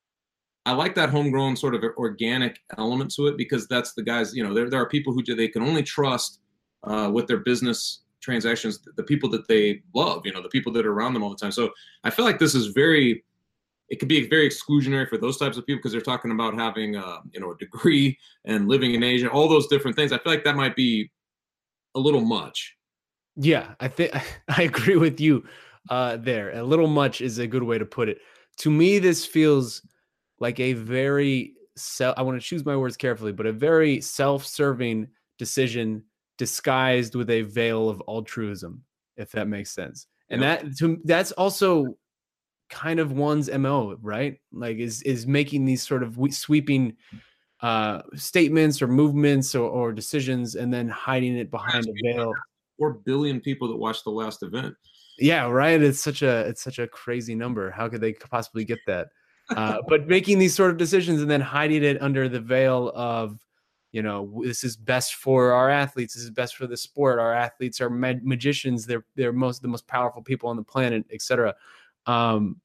I like that homegrown sort of organic element to it because that's the guys. You know, there there are people who do, they can only trust uh, with their business transactions, the people that they love, you know, the people that are around them all the time. So I feel like this is very, it could be very exclusionary for those types of people because they're talking about having, uh, you know, a degree and living in Asia, all those different things. I feel like that might be a little much. Yeah, I think I agree with you uh, there. A little much is a good way to put it. To me, this feels like a very, self, I want to choose my words carefully, but a very self-serving decision disguised with a veil of altruism, if that makes sense. And yep. that to, that's also kind of One's M O, right? Like is is making these sort of sweeping uh, statements or movements or, or decisions and then hiding it behind a veil. Four billion people that watched the last event. Yeah, right. It's such a it's such a crazy number. How could they possibly get that? Uh, but making these sort of decisions and then hiding it under the veil of, you know, this is best for our athletes. This is best for the sport. Our athletes are mag- magicians. They're they're most the most powerful people on the planet, et cetera. Um,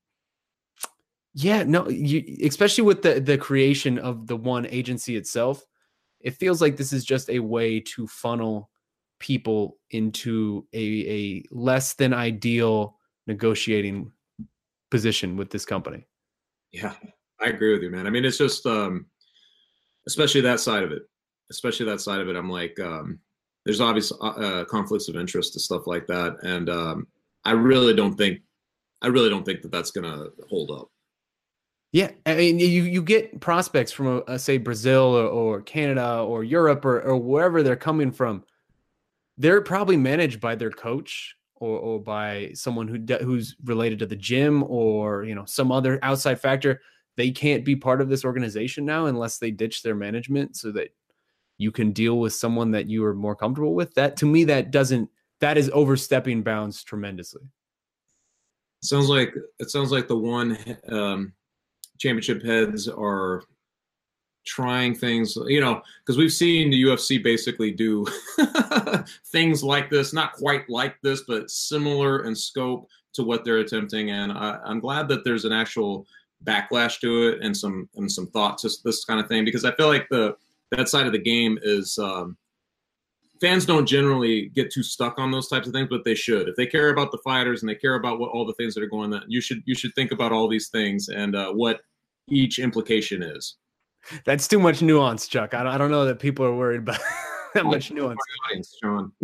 yeah, no, you, especially with the the creation of the One agency itself, it feels like this is just a way to funnel people into a a less than ideal negotiating position with this company. Yeah, I agree with you, man. I mean, it's just, um, especially that side of it, especially that side of it. I'm like, um, there's obvious uh, conflicts of interest and stuff like that. And um, I really don't think, I really don't think that that's going to hold up. Yeah, I mean, you you get prospects from, uh, say, Brazil or, or Canada or Europe or, or wherever they're coming from. They're probably managed by their coach or, or by someone who who's related to the gym or, you know, some other outside factor. They can't be part of this organization now unless they ditch their management so that you can deal with someone that you are more comfortable with. That, to me, that doesn't that is overstepping bounds tremendously. It sounds like it sounds like the one. Um... championship heads are trying things, you know, because we've seen the U F C basically do things like this, not quite like this, but similar in scope to what they're attempting. And I, I'm glad that there's an actual backlash to it and some and some thought to this kind of thing, because I feel like the that side of the game is um, fans don't generally get too stuck on those types of things, but they should. If they care about the fighters and they care about what all the things that are going on, you should you should think about all these things and uh, what each implication is. That's too much nuance, Chuck. I don't, I don't know that people are worried about that much nuance. Audience, Sean.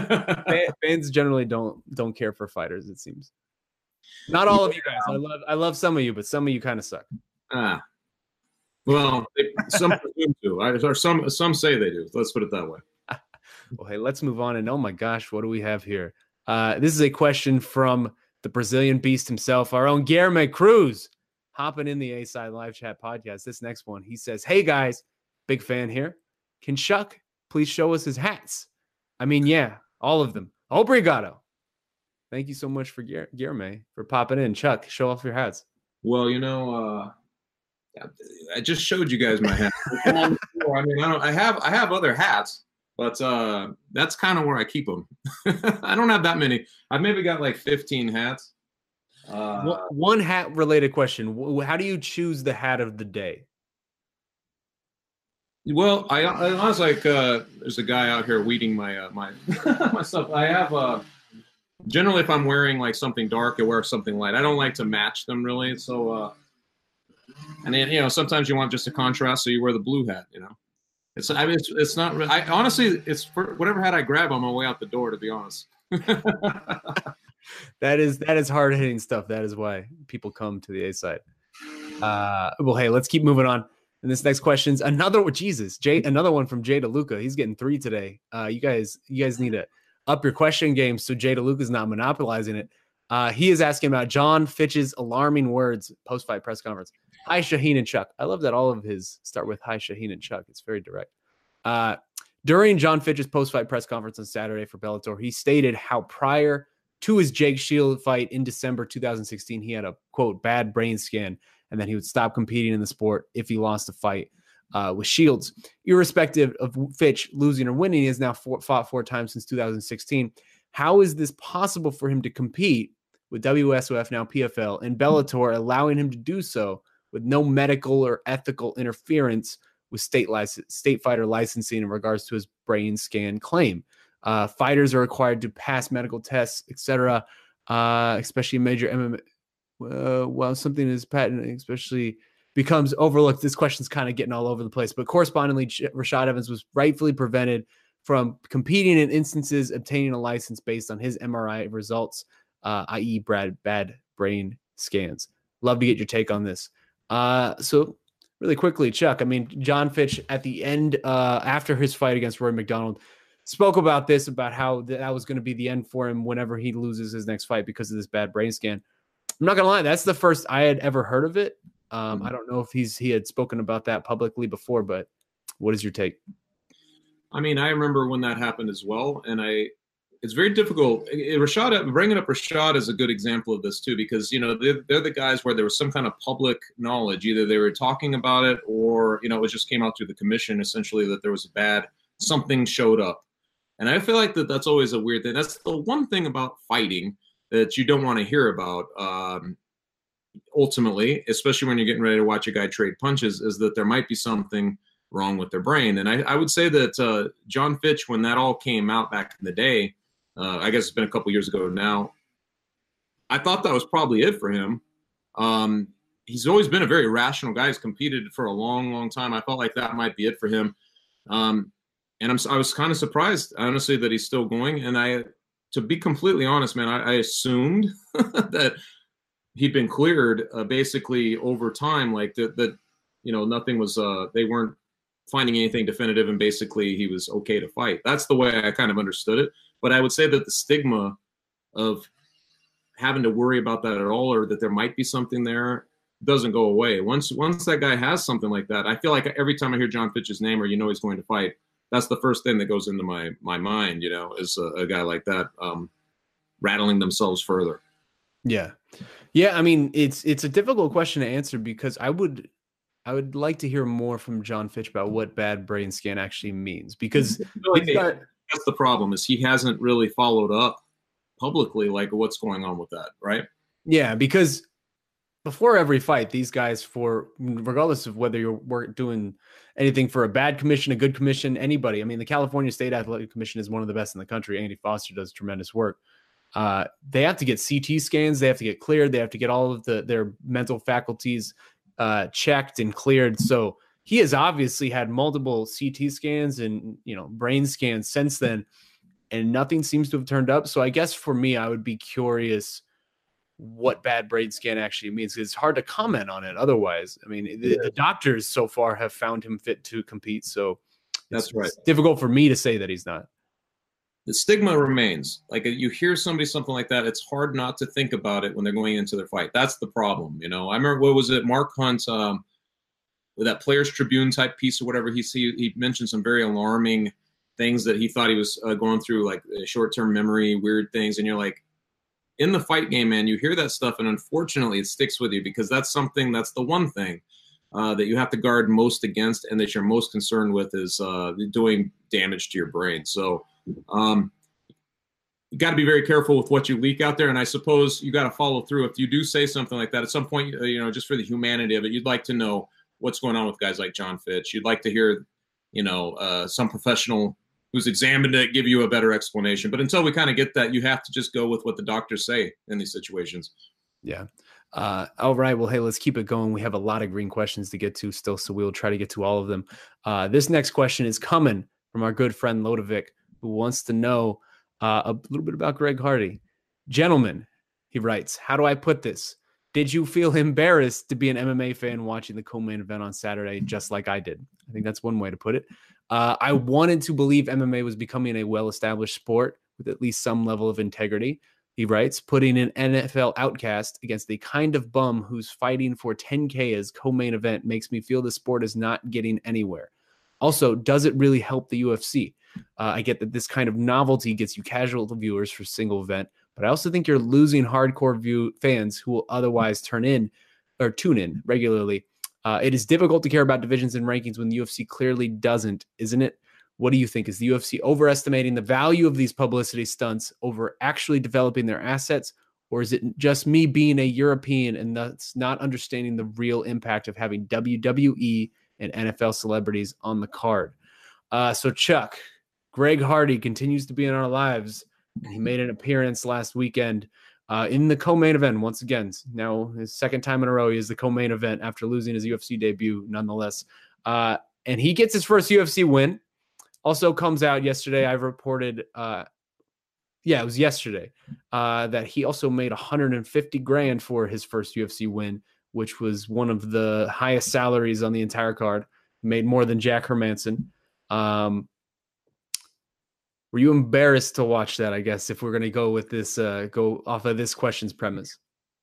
Fans generally don't don't care for fighters, it seems. Not all of you guys. I love I love some of you, but some of you kind of suck. Ah, well, some presume to, or some some say they do. Let's put it that way. Well, hey, let's move on. And oh my gosh, what do we have here? Uh, this is a question from the Brazilian beast himself, our own Guilherme Cruz, hopping in the A-Side Live Chat podcast. This next one, he says, "Hey guys, big fan here. Can Chuck please show us his hats? I mean, yeah, all of them. Obrigado." Thank you so much for Guilherme for popping in. Chuck, show off your hats. Well, you know, uh, I just showed you guys my hat. I mean, I don't. I have I have other hats. But uh, that's kind of where I keep them. I don't have that many. I've maybe got like fifteen hats. Uh, One hat related question. How do you choose the hat of the day? Well, I, I honestly like, uh, there's a guy out here weeding my, uh, my, my stuff. I have, uh, generally if I'm wearing like something dark, I wear something light. I don't like to match them really. So, uh, and then, you know, sometimes you want just a contrast. So you wear the blue hat, you know. It's, I mean, it's, it's not, I honestly, it's for whatever hat I grab on my way out the door, to be honest. that is, that is hard hitting stuff. That is why people come to the A side. Uh, well, hey, let's keep moving on. And this next question's another one. Jesus, Jay, another one from Jay DeLuca. He's getting three today. Uh, you guys, you guys need to up your question game so Jay DeLuca's not monopolizing it. Uh, he is asking about John Fitch's alarming words post-fight press conference. Hi, Shaheen and Chuck. I love that all of his start with hi, Shaheen and Chuck. It's very direct. Uh, during John Fitch's post-fight press conference on Saturday for Bellator, he stated how prior to his Jake Shields fight in December two thousand sixteen, he had a, quote, bad brain scan, and that he would stop competing in the sport if he lost a fight uh, with Shields. Irrespective of Fitch losing or winning, he has now fought, fought four times since two thousand sixteen. How is this possible for him to compete with W S O F, now P F L, and Bellator allowing him to do so with no medical or ethical interference with state license, state fighter licensing in regards to his brain scan claim? Uh, fighters are required to pass medical tests, et cetera, uh, especially major M M A. Uh, well, something is patent, especially becomes overlooked. This question's kind of getting all over the place, but correspondingly, Rashad Evans was rightfully prevented from competing in instances obtaining a license based on his M R I results, uh, that is, bad, bad brain scans. Love to get your take on this. Uh, so really quickly, Chuck, I mean, John Fitch at the end, uh, after his fight against Rory McDonald, spoke about this, about how that was going to be the end for him whenever he loses his next fight because of this bad brain scan. I'm not gonna lie, that's the first I had ever heard of it. Um, I don't know if he's he had spoken about that publicly before, but what is your take? I mean, I remember when that happened as well, and I it's very difficult. Rashad, bringing up Rashad is a good example of this too, because you know they're, they're the guys where there was some kind of public knowledge, either they were talking about it or you know it just came out through the commission essentially that there was a bad something showed up, and I feel like that that's always a weird thing. That's the one thing about fighting that you don't want to hear about. Um, ultimately, especially when you're getting ready to watch a guy trade punches, is that there might be something wrong with their brain. And I, I would say that uh, John Fitch, when that all came out back in the day, uh, I guess it's been a couple years ago now, I thought that was probably it for him. Um, he's always been a very rational guy. He's competed for a long, long time. I felt like that might be it for him. Um, and I'm, I was kind of surprised, honestly, that he's still going. And I, to be completely honest, man, I, I assumed that he'd been cleared uh, basically over time, like that, that, you know, nothing was, uh, they weren't finding anything definitive and basically he was okay to fight. That's the way I kind of understood it. But I would say that the stigma of having to worry about that at all, or that there might be something there, doesn't go away. Once once that guy has something like that, I feel like every time I hear John Fitch's name or you know he's going to fight, that's the first thing that goes into my my mind, you know, is a, a guy like that um, rattling themselves further. Yeah. Yeah, I mean, it's it's a difficult question to answer because I would I would like to hear more from John Fitch about what bad brain scan actually means, because really, got, that's the problem, is he hasn't really followed up publicly like what's going on with that, right? Yeah, because before every fight, these guys, for regardless of whether you're doing anything for a bad commission, a good commission, anybody. I mean, the California State Athletic Commission is one of the best in the country. Andy Foster does tremendous work. Uh, they have to get C T scans. They have to get cleared. They have to get all of the their mental faculties uh, checked and cleared. So he has obviously had multiple C T scans and, you know, brain scans since then, and nothing seems to have turned up. So I guess for me, I would be curious what bad brain scan actually means. It's hard to comment on it otherwise. I mean, the, yeah. the doctors so far have found him fit to compete. So that's it's, right. It's difficult for me to say that he's not. The stigma remains. Like, you hear somebody something like that, it's hard not to think about it when they're going into their fight. That's the problem. You know, I remember, what was it? Mark Hunt, um, with that Players Tribune type piece or whatever, he he, he mentioned some very alarming things that he thought he was uh, going through, like uh, short-term memory, weird things. And you're like, in the fight game, man, you hear that stuff, and unfortunately it sticks with you, because that's something, that's the one thing uh, that you have to guard most against, and that you're most concerned with, is uh, doing damage to your brain. So um, you got to be very careful with what you leak out there. And I suppose you got to follow through. If you do say something like that at some point, you know, just for the humanity of it, you'd like to know what's going on with guys like John Fitch. You'd like to hear, you know, uh, some professional who's examined it give you a better explanation. But until we kind of get that, you have to just go with what the doctors say in these situations. Yeah. Uh, all right. Well, hey, let's keep it going. We have a lot of green questions to get to still, so we'll try to get to all of them. Uh, this next question is coming from our good friend Lodovic, who wants to know uh, a little bit about Greg Hardy. Gentlemen, he writes, how do I put this? Did you feel embarrassed to be an M M A fan watching the co-main event on Saturday, just like I did? I think that's one way to put it. Uh, I wanted to believe M M A was becoming a well-established sport with at least some level of integrity. He writes, putting an N F L outcast against the kind of bum who's fighting for ten K as co-main event makes me feel the sport is not getting anywhere. Also, does it really help the U F C? Uh, I get that this kind of novelty gets you casual viewers for single event, but I also think you're losing hardcore view fans who will otherwise turn in or tune in regularly. Uh, it is difficult to care about divisions and rankings when the U F C clearly doesn't, isn't it? What do you think? Is the U F C overestimating the value of these publicity stunts over actually developing their assets? Or is it just me being a European and thus not understanding the real impact of having W W E and N F L celebrities on the card? Uh, so Chuck, Greg Hardy continues to be in our lives. And he made an appearance last weekend uh, in the co-main event once again. Now his second time in a row, he is the co-main event after losing his U F C debut nonetheless. Uh, and he gets his first U F C win. Also comes out yesterday, I've reported, uh, yeah, it was yesterday, uh, that he also made one hundred fifty grand for his first U F C win, which was one of the highest salaries on the entire card. He made more than Jack Hermanson. Um, were you embarrassed to watch that, I guess, if we're going to go with this, uh, go off of this question's premise?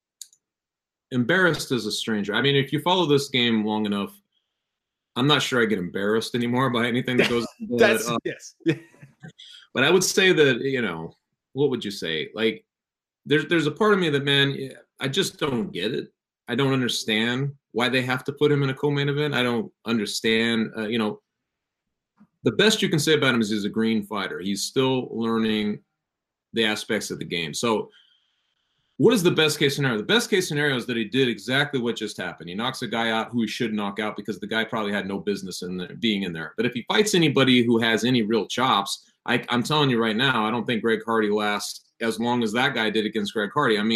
Embarrassed is a stranger. I mean, if you follow this game long enough, I'm not sure I get embarrassed anymore by anything that goes on. That's, uh, yes. But I would say that, you know, what would you say? Like, there's there's a part of me that, man, I just don't get it. I don't understand why they have to put him in a co-main event. I don't understand, uh, you know, the best you can say about him is he's a green fighter. He's still learning the aspects of the game. So what is the best case scenario? The best case scenario is that he did exactly what just happened. He knocks a guy out who he should knock out because the guy probably had no business in there, being in there. But if he fights anybody who has any real chops, I, I'm telling you right now, I don't think Greg Hardy lasts as long as that guy did against Greg Hardy. I mean,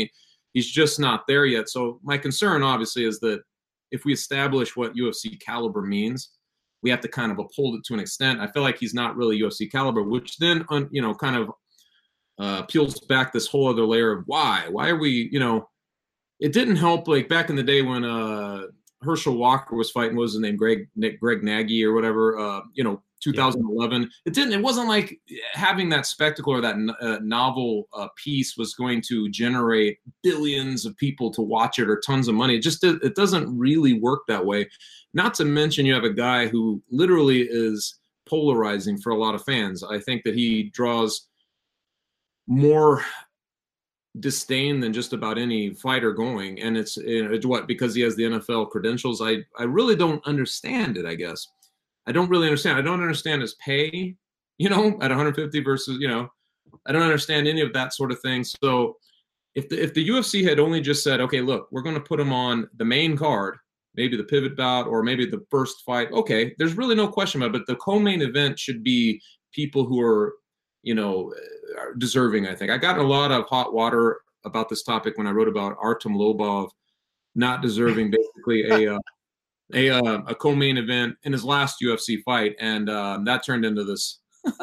he's just not there yet. So my concern, obviously, is that if we establish what U F C caliber means, we have to kind of uphold it to an extent. I feel like he's not really U F C caliber, which then, you know, kind of uh, peels back this whole other layer of why. Why are we, you know, it didn't help, like, back in the day when uh, Herschel Walker was fighting, what was his name, Greg Nick, Greg Nagy or whatever, uh, you know, two thousand eleven. Yeah. It didn't, it wasn't like having that spectacle or that uh, novel uh, piece was going to generate billions of people to watch it or tons of money. It just, it doesn't really work that way. Not to mention you have a guy who literally is polarizing for a lot of fans. I think that he draws more disdain than just about any fighter going. And it's, it's what, because he has the N F L credentials. I, I really don't understand it, I guess. I don't really understand. I don't understand his pay, you know, at one hundred fifty versus, you know, I don't understand any of that sort of thing. So if the, if the U F C had only just said, okay, look, we're going to put him on the main card, maybe the pivot bout or maybe the first fight. Okay, there's really no question about it, but the co-main event should be people who are, you know, are deserving, I think. I got a lot of hot water about this topic when I wrote about Artem Lobov not deserving basically a uh, a uh, a co-main event in his last U F C fight, and uh, that turned into this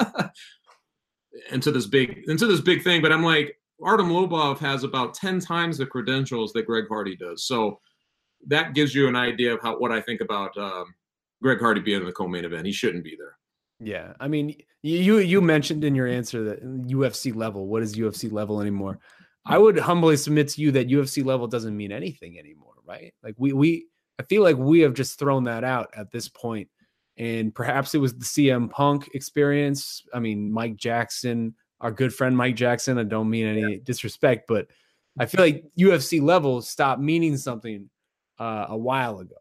into this big into this big thing. But I'm like, Artem Lobov has about ten times the credentials that Greg Hardy does, so that gives you an idea of how what I think about um, Greg Hardy being in the co-main event. He shouldn't be there. Yeah, I mean, you you mentioned in your answer that U F C level. What is U F C level anymore? I would humbly submit to you that U F C level doesn't mean anything anymore, right? Like we we. I feel like we have just thrown that out at this point. And perhaps it was the C M Punk experience. I mean, Mike Jackson, our good friend Mike Jackson, I don't mean any yeah. disrespect, but I feel like U F C level stopped meaning something uh, a while ago.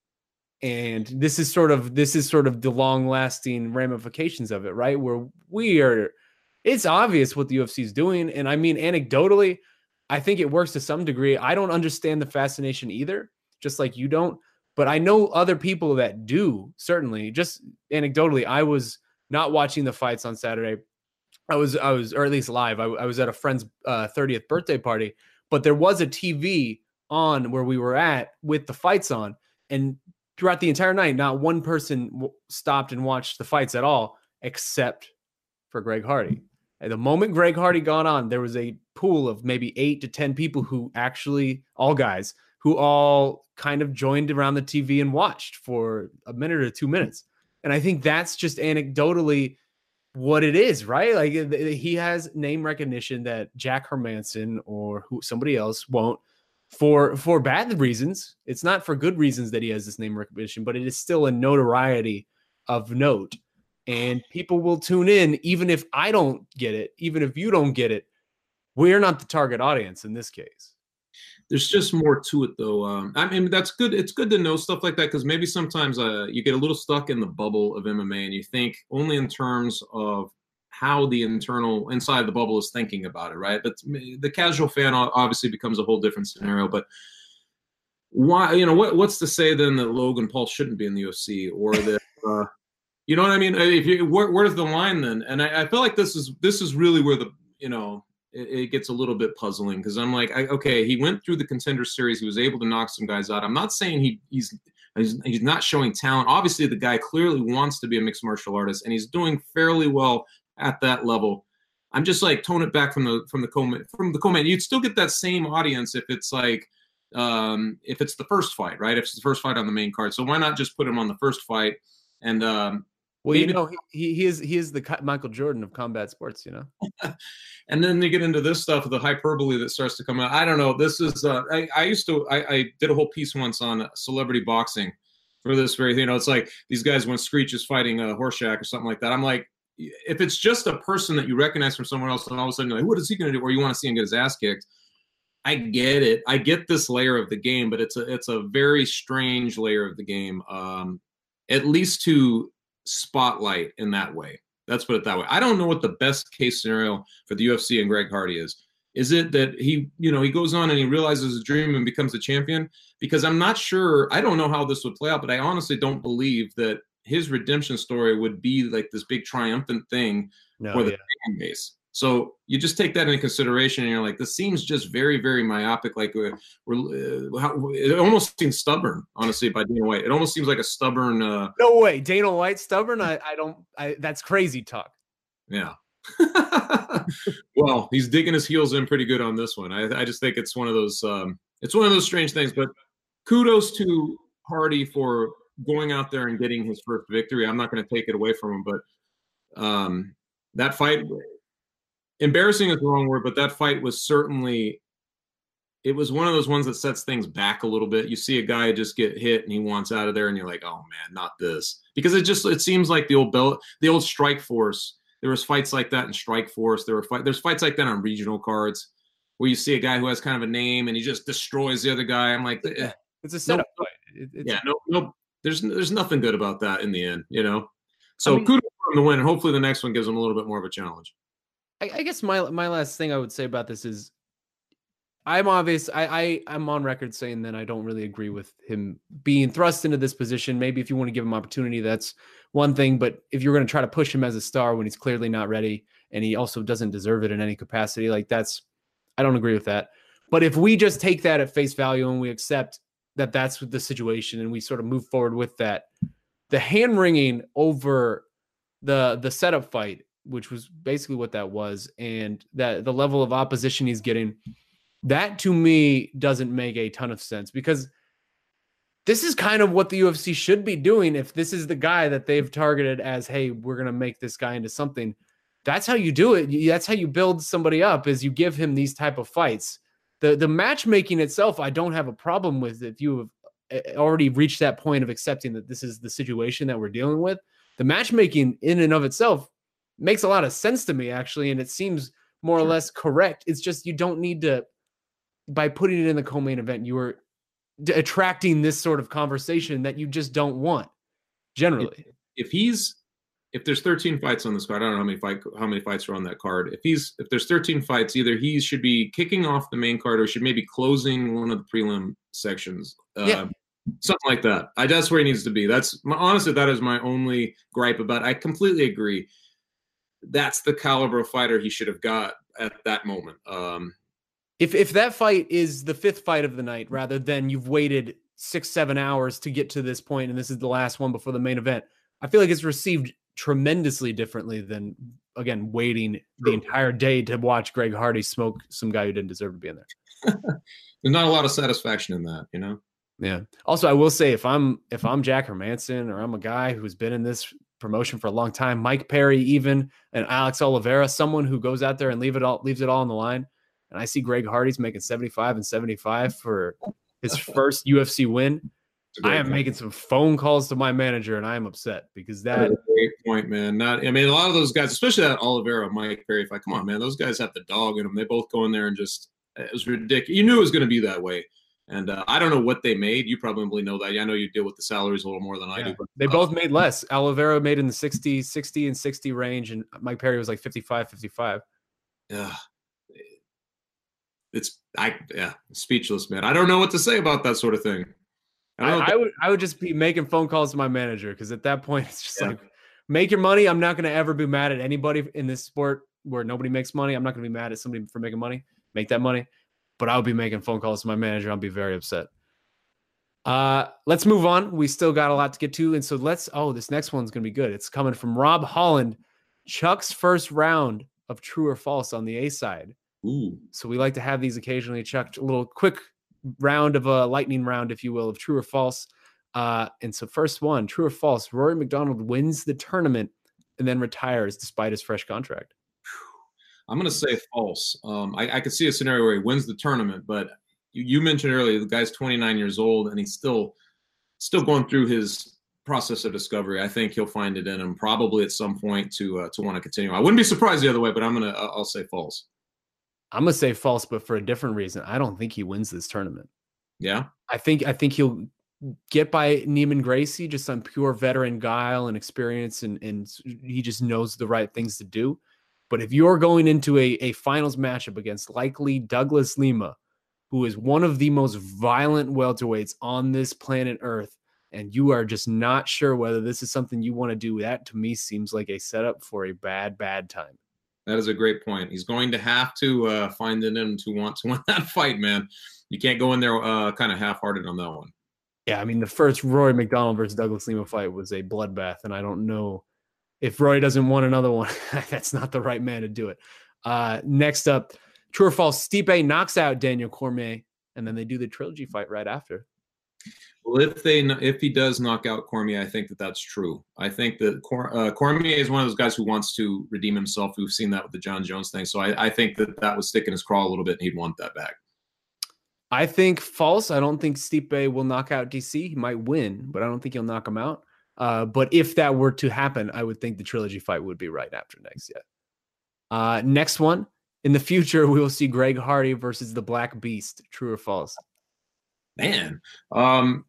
And this is sort of this is sort of the long-lasting ramifications of it, right? Where we are, it's obvious what the U F C is doing. And I mean, anecdotally, I think it works to some degree. I don't understand the fascination either, just like you don't, but I know other people that do, certainly. Just anecdotally, I was not watching the fights on Saturday. I was, I was, or at least live. I, I was at a friend's uh, thirtieth birthday party, but there was a T V on where we were at with the fights on. And throughout the entire night, not one person w- stopped and watched the fights at all, except for Greg Hardy. At the moment Greg Hardy got on, there was a pool of maybe eight to ten people who actually, all guys, who all kind of joined around the T V and watched for a minute or two minutes. And I think that's just anecdotally what it is, right? Like he has name recognition that Jack Hermanson or who somebody else won't for, for bad reasons. It's not for good reasons that he has this name recognition, but it is still a notoriety of note. And people will tune in, even if I don't get it, even if you don't get it. We're not the target audience in this case. There's just more to it, though. Um, I mean, that's good. It's good to know stuff like that because maybe sometimes uh, you get a little stuck in the bubble of M M A and you think only in terms of how the internal inside the bubble is thinking about it, right? But the casual fan obviously becomes a whole different scenario. But why, you know, what, what's to say then that Logan Paul shouldn't be in the U F C or that, uh, you know what I mean? If you, where, where's the line then? And I, I feel like this is this is really where the, you know, it gets a little bit puzzling because I'm like, I, okay, he went through the Contender Series. He was able to knock some guys out. I'm not saying he he's, he's he's not showing talent. Obviously, the guy clearly wants to be a mixed martial artist, and he's doing fairly well at that level. I'm just like tone it back from the from the co-main from the co-main. You'd still get that same audience if it's like um, if it's the first fight, right? If it's the first fight on the main card. So why not just put him on the first fight and um, Well, Maybe. you know, he he is he is the Michael Jordan of combat sports, you know. And then you get into this stuff, the hyperbole that starts to come out. I don't know. This is uh, I, I used to I, I did a whole piece once on celebrity boxing for this very thing. You know, it's like these guys when Screech is fighting a Horshack or something like that. I'm like, if it's just a person that you recognize from somewhere else, and all of a sudden you're like, what is he going to do? Or you want to see him get his ass kicked. I get it. I get this layer of the game, but it's a it's a very strange layer of the game. Um, at least to spotlight in that way. Let's put it that way. I don't know what the best case scenario for the U F C and Greg Hardy is. Is it that he, you know, he goes on and he realizes his dream and becomes a champion? Because I'm not sure. I don't know how this would play out, but I honestly don't believe that his redemption story would be like this big triumphant thing no, for the yeah. fan base. So you just take that into consideration, and you're like, this seems just very, very myopic. Like we're, we're uh, how, it almost seems stubborn, honestly, by Dana White. It almost seems like a stubborn. Uh, no way, Dana White stubborn. I, I don't. I that's crazy talk. Yeah. Well, he's digging his heels in pretty good on this one. I, I just think it's one of those. Um, it's one of those strange things. But kudos to Hardy for going out there and getting his first victory. I'm not going to take it away from him, but um, that fight. Embarrassing is the wrong word, but that fight was certainly, it was one of those ones that sets things back a little bit. You see a guy just get hit and he wants out of there, and you're like, oh man, not this. Because it just, it seems like the old belt, the old Strike Force, there was fights like that in Strike Force. There were fight, there's fights like that on regional cards where you see a guy who has kind of a name and he just destroys the other guy. I'm like, eh, it's a setup no, fight. It, it's, yeah, no, no, there's, there's nothing good about that in the end, you know? So I mean, kudos for him to win, and hopefully the next one gives him a little bit more of a challenge. I, I guess my my last thing I would say about this is I'm obvious. I, I I'm on record saying that I don't really agree with him being thrust into this position. Maybe if you want to give him opportunity, that's one thing. But if you're going to try to push him as a star when he's clearly not ready and he also doesn't deserve it in any capacity, like that's, I don't agree with that. But if we just take that at face value and we accept that that's the situation and we sort of move forward with that, the hand wringing over the the setup fight, which was basically what that was, and that the level of opposition he's getting, that to me doesn't make a ton of sense, because this is kind of what the U F C should be doing. If this is the guy that they've targeted as, hey, we're going to make this guy into something, that's how you do it. That's how you build somebody up, is you give him these type of fights. The, the matchmaking itself, I don't have a problem with if you have already reached that point of accepting that this is the situation that we're dealing with. The matchmaking in and of itself makes a lot of sense to me, actually, and it seems more or less correct. It's just you don't need to, by putting it in the co-main event, you are d- attracting this sort of conversation that you just don't want, generally. If, if he's, if there's thirteen fights on this card, I don't know how many fight, how many fights are on that card. If he's, if there's thirteen fights, either he should be kicking off the main card or should maybe closing one of the prelim sections. Uh, yeah. Something like that. I, that's where he needs to be. That's my, honestly, that is my only gripe about it. I completely agree. That's the caliber of fighter he should have got at that moment. Um, if if that fight is the fifth fight of the night, rather than you've waited six, seven hours to get to this point, and this is the last one before the main event, I feel like it's received tremendously differently than, again, waiting the entire day to watch Greg Hardy smoke some guy who didn't deserve to be in there. There's not a lot of satisfaction in that, you know? Yeah. Also, I will say, if I'm if I'm Jack Hermansson, or I'm a guy who's been in this promotion for a long time, Mike Perry, even, and Alex Oliveira, someone who goes out there and leave it all leaves it all on the line, and I see Greg Hardy's making seventy-five and seventy-five for his first U F C win, I am point. making some phone calls to my manager, and I am upset, because that, that is a great point, man. Not, I mean, a lot of those guys, especially that Oliveira, Mike Perry, fight, come on, man, those guys have the dog in them. They both go in there and just, it was ridiculous. You knew it was going to be that way. And uh, I don't know what they made. You probably know that. I know you deal with the salaries a little more than I yeah. do. But, they uh, both made less. Oliveira made in the sixty, sixty and sixty range, and Mike Perry was like fifty-five, fifty-five. Yeah. It's, I, yeah, speechless, man. I don't know what to say about that sort of thing. I, I, I would, I would just be making phone calls to my manager, because at that point, it's just yeah. like, make your money. I'm not going to ever be mad at anybody in this sport where nobody makes money. I'm not going to be mad at somebody for making money. Make that money. But I would be making phone calls to my manager. I'll be very upset. Uh, let's move on. We still got a lot to get to. And so let's, oh, this next one's going to be good. It's coming from Rob Holland. Chuck's first round of True or False on the A side. Ooh. So we like to have these occasionally. Chuck, a little quick round of a lightning round, if you will, of True or False. Uh, and so first one, True or False, Rory McDonald wins the tournament and then retires despite his fresh contract. I'm going to say false. Um, I, I could see a scenario where he wins the tournament, but you, you mentioned earlier the guy's twenty-nine years old and he's still still going through his process of discovery. I think he'll find it in him probably at some point to uh, to want to continue. I wouldn't be surprised the other way, but I'm gonna I'll say false. I'm gonna say false, but for a different reason. I don't think he wins this tournament. Yeah, I think I think he'll get by Neiman Gracie just on pure veteran guile and experience, and and he just knows the right things to do. But if you're going into a, a finals matchup against likely Douglas Lima, who is one of the most violent welterweights on this planet Earth, and you are just not sure whether this is something you want to do, that to me seems like a setup for a bad, bad time. That is a great point. He's going to have to uh, find it in him to want to win that fight, man. You can't go in there uh, kind of half-hearted on that one. Yeah, I mean, the first Rory McDonald versus Douglas Lima fight was a bloodbath, and I don't know if Rory doesn't want another one. That's not the right man to do it. Uh, next up, true or false, Stipe knocks out Daniel Cormier, and then they do the trilogy fight right after. Well, if they if he does knock out Cormier, I think that that's true. I think that Cor, uh, Cormier is one of those guys who wants to redeem himself. We've seen that with the John Jones thing. So I, I think that that would stick in his craw a little bit, and he'd want that back. I think false. I don't think Stipe will knock out D C. He might win, but I don't think he'll knock him out. Uh, but if that were to happen, I would think the trilogy fight would be right after next. Yeah. Uh, next one. In the future, we will see Greg Hardy versus the Black Beast. True or false? Man, um,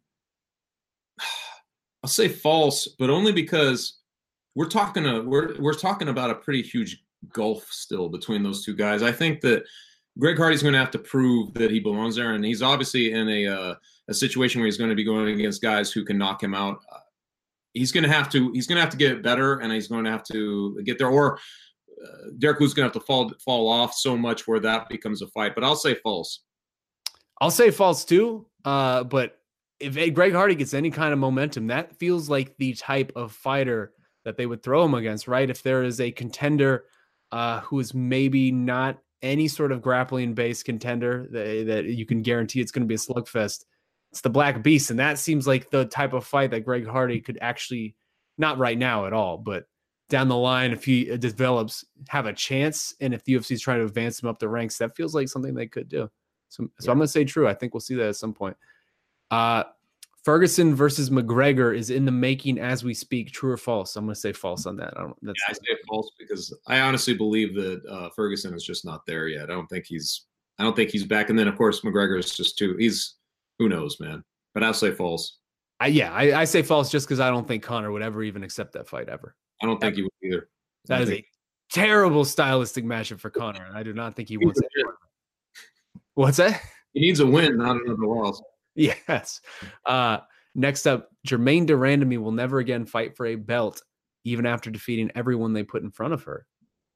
I'll say false, but only because we're talking a we're we're talking about a pretty huge gulf still between those two guys. I think that Greg Hardy's going to have to prove that he belongs there, and he's obviously in a uh, a situation where he's going to be going against guys who can knock him out. Uh, he's going to have to he's going to have to get better, and he's going to have to get there. Or uh, Derek Lou's going to have to fall fall off so much where that becomes a fight. But I'll say false. I'll say false too. Uh, but if Greg Hardy gets any kind of momentum, that feels like the type of fighter that they would throw him against, right? If there is a contender uh, who is maybe not any sort of grappling-based contender that, that you can guarantee it's going to be a slugfest, it's the Black Beast. And that seems like the type of fight that Greg Hardy could actually, not right now at all, but down the line, if he develops, have a chance. And if the U F C is trying to advance him up the ranks, that feels like something they could do. So, so yeah. I'm going to say true. I think we'll see that at some point. Uh, Ferguson versus McGregor is in the making as we speak. True or false? I'm going to say false on that. I don't. That's yeah, I say false because I honestly believe that uh, Ferguson is just not there yet. I don't think he's. I don't think he's back. And then of course McGregor is just too. He's who knows, man. But I'll say false. I, yeah, I, I say false just because I don't think Conor would ever even accept that fight ever. I don't think ever. He would either. That is think. a terrible stylistic matchup for Conor, and I do not think he wants it. What's that? He needs a win, not another loss. Yes. Uh, next up, Jermaine Durandamy will never again fight for a belt, even after defeating everyone they put in front of her.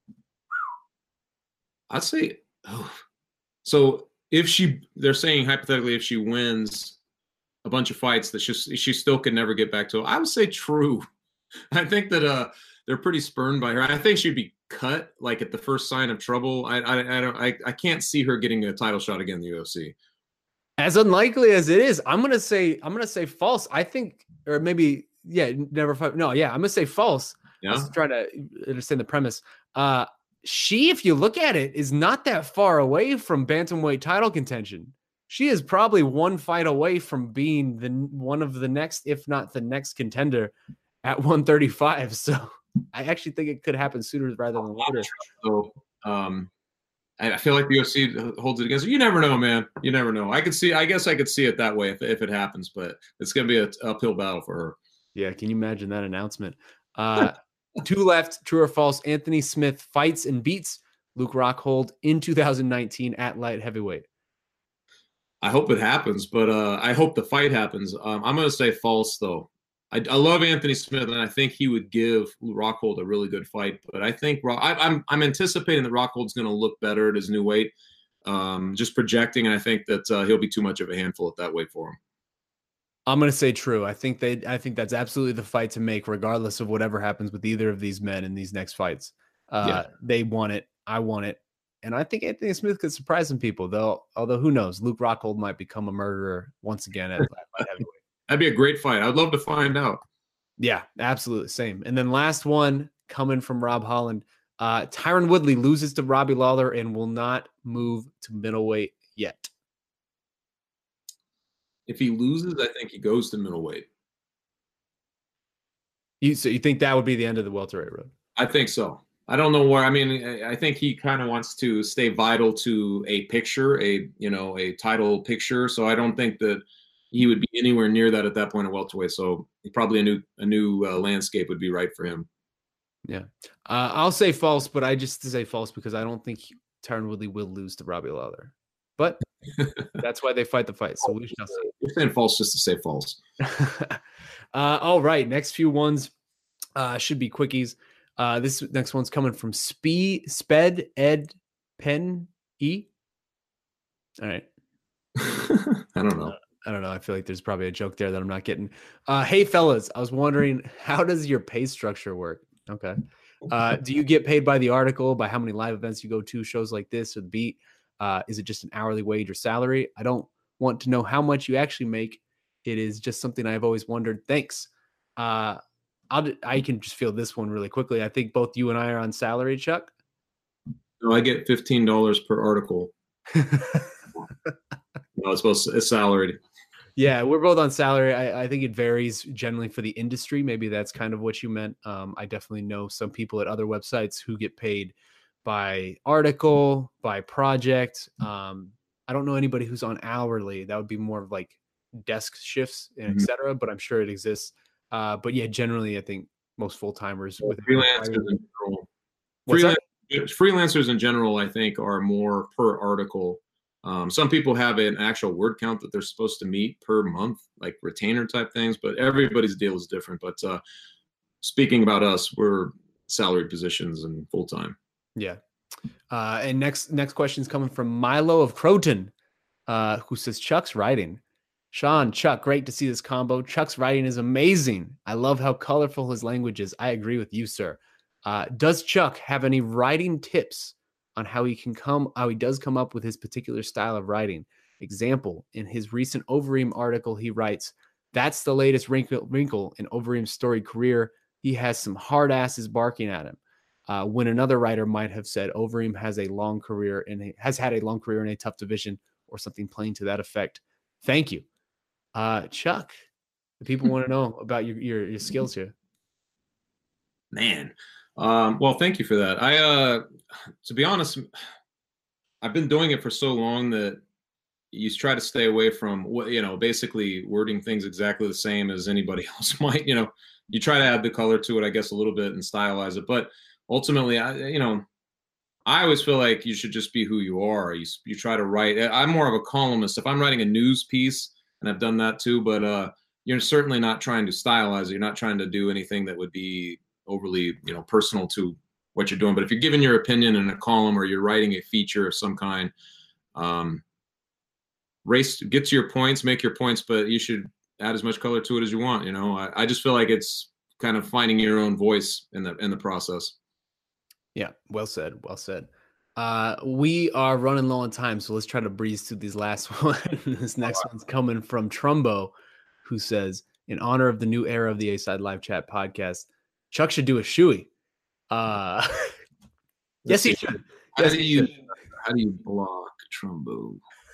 I'd say, oh. So if she, they're saying hypothetically, if she wins a bunch of fights, that she she still could never get back to. I would say true. I think that uh they're pretty spurned by her. I think she'd be cut like at the first sign of trouble. I I I don't I, I can't see her getting a title shot again in the U F C. As unlikely as it is, I'm gonna say I'm gonna say false. I think, or maybe yeah, never fight. No, yeah, I'm gonna say false. Yeah, I was trying to understand the premise. Uh, she, if you look at it, is not that far away from bantamweight title contention. She is probably one fight away from being the one of the next, if not the next contender at one thirty-five. So I actually think it could happen sooner rather than later. So, um, I feel like the U F C holds it against her. You never know, man. You never know. I could see. I guess I could see it that way if if it happens, but it's going to be an uphill battle for her. Yeah, can you imagine that announcement? Uh, two left. True or false? Anthony Smith fights and beats Luke Rockhold in two thousand nineteen at light heavyweight. I hope it happens, but uh, I hope the fight happens. Um, I'm going to say false, though. I, I love Anthony Smith, and I think he would give Rockhold a really good fight. But I think I, I'm I'm anticipating that Rockhold's going to look better at his new weight. Um, just projecting, and I think that uh, he'll be too much of a handful at that weight for him. I'm going to say true. I think they. I think that's absolutely the fight to make, regardless of whatever happens with either of these men in these next fights. Uh, yeah. They want it. I want it. And I think Anthony Smith could surprise some people, though. Although who knows? Luke Rockhold might become a murderer once again at light heavyweight. That'd be a great fight. I'd love to find out. Yeah, absolutely. Same. And then last one coming from Rob Holland. Uh, Tyron Woodley loses to Robbie Lawler and will not move to middleweight yet. If he loses, I think he goes to middleweight. You so you think that would be the end of the welterweight road? I think so. I don't know where. I mean, I think he kind of wants to stay vital to a picture, a you know, a title picture. So I don't think that he would be anywhere near that at that point at welterweight. So probably a new a new uh, landscape would be right for him. Yeah, uh, I'll say false, but I just say false because I don't think Tyron Woodley will lose to Robbie Lawler. But that's why they fight the fight. So we shall see. You're saying false just to say false. uh, all right, next few ones uh, should be quickies. Uh, this next one's coming from Spee Sped Ed Pen E. All right. I don't know. Uh, I don't know. I feel like there's probably a joke there that I'm not getting. Uh, hey, fellas, I was wondering, how does your pay structure work? Okay. Uh, do you get paid by the article, by how many live events you go to, shows like this or the beat? Uh, is it just an hourly wage or salary? I don't want to know how much you actually make. It is just something I've always wondered. Thanks. Uh, I'll, I can just feel this one really quickly. I think both you and I are on salary, Chuck. No, I get fifteen dollars per article. No, it's supposed to, it's salaried. Yeah, we're both on salary. I, I think it varies generally for the industry. Maybe that's kind of what you meant. Um, I definitely know some people at other websites who get paid by article, by project. Um, I don't know anybody who's on hourly. That would be more of like desk shifts and et cetera, but I'm sure it exists. Uh, but yeah, generally, I think most full timers with freelancers in general. What's Freelan- that? freelancers in general, I think, are more per article. Um, some people have an actual word count that they're supposed to meet per month, like retainer type things, but everybody's deal is different. But uh, speaking about us, we're salaried positions and full time. Yeah. Uh, and next next question is coming from Milo of Croton, uh, who says Chuck's writing. Sean, Chuck, great to see this combo. Chuck's writing is amazing. I love how colorful his language is. I agree with you, sir. Uh, does Chuck have any writing tips on how he can come, how he does come up with his particular style of writing? Example, in his recent Overeem article, he writes, "That's the latest wrinkle, wrinkle in Overeem's storied career. He has some hard asses barking at him." Uh, when another writer might have said Overeem has a long career and has had a long career in a tough division, or something plain to that effect. Thank you. Uh, Chuck, the people want to know about your, your, your skills here. Man. Um, well, thank you for that. I, uh, to be honest, I've been doing it for so long that you try to stay away from what, you know, basically wording things exactly the same as anybody else might, you know, you try to add the color to it, I guess, a little bit and stylize it. But ultimately, I, you know, I always feel like you should just be who you are. You, you try to write. I'm more of a columnist. If I'm writing a news piece, and I've done that too, but uh, you're certainly not trying to stylize it. You're not trying to do anything that would be overly, you know, personal to what you're doing. But if you're giving your opinion in a column or you're writing a feature of some kind, um, race, get to your points, make your points, but you should add as much color to it as you want. You know, I, I just feel like it's kind of finding your own voice in the in the process. Yeah, well said, well said. Uh, we are running low on time, so let's try to breeze through these last one. This next one's coming from Trumbo, who says, in honor of the new era of the A-Side Live Chat podcast, Chuck should do a shoey. Uh, yes, he should. How Yes, do he you should. how do you block Trumbo?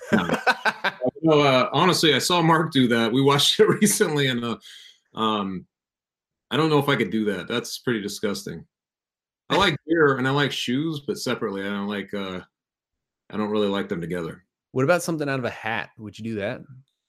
No, uh, honestly, I saw Mark do that. We watched it recently, and uh, um, I don't know if I could do that. That's pretty disgusting. I like beer and I like shoes, but separately. I don't like. Uh, I don't really like them together. What about something out of a hat? Would you do that?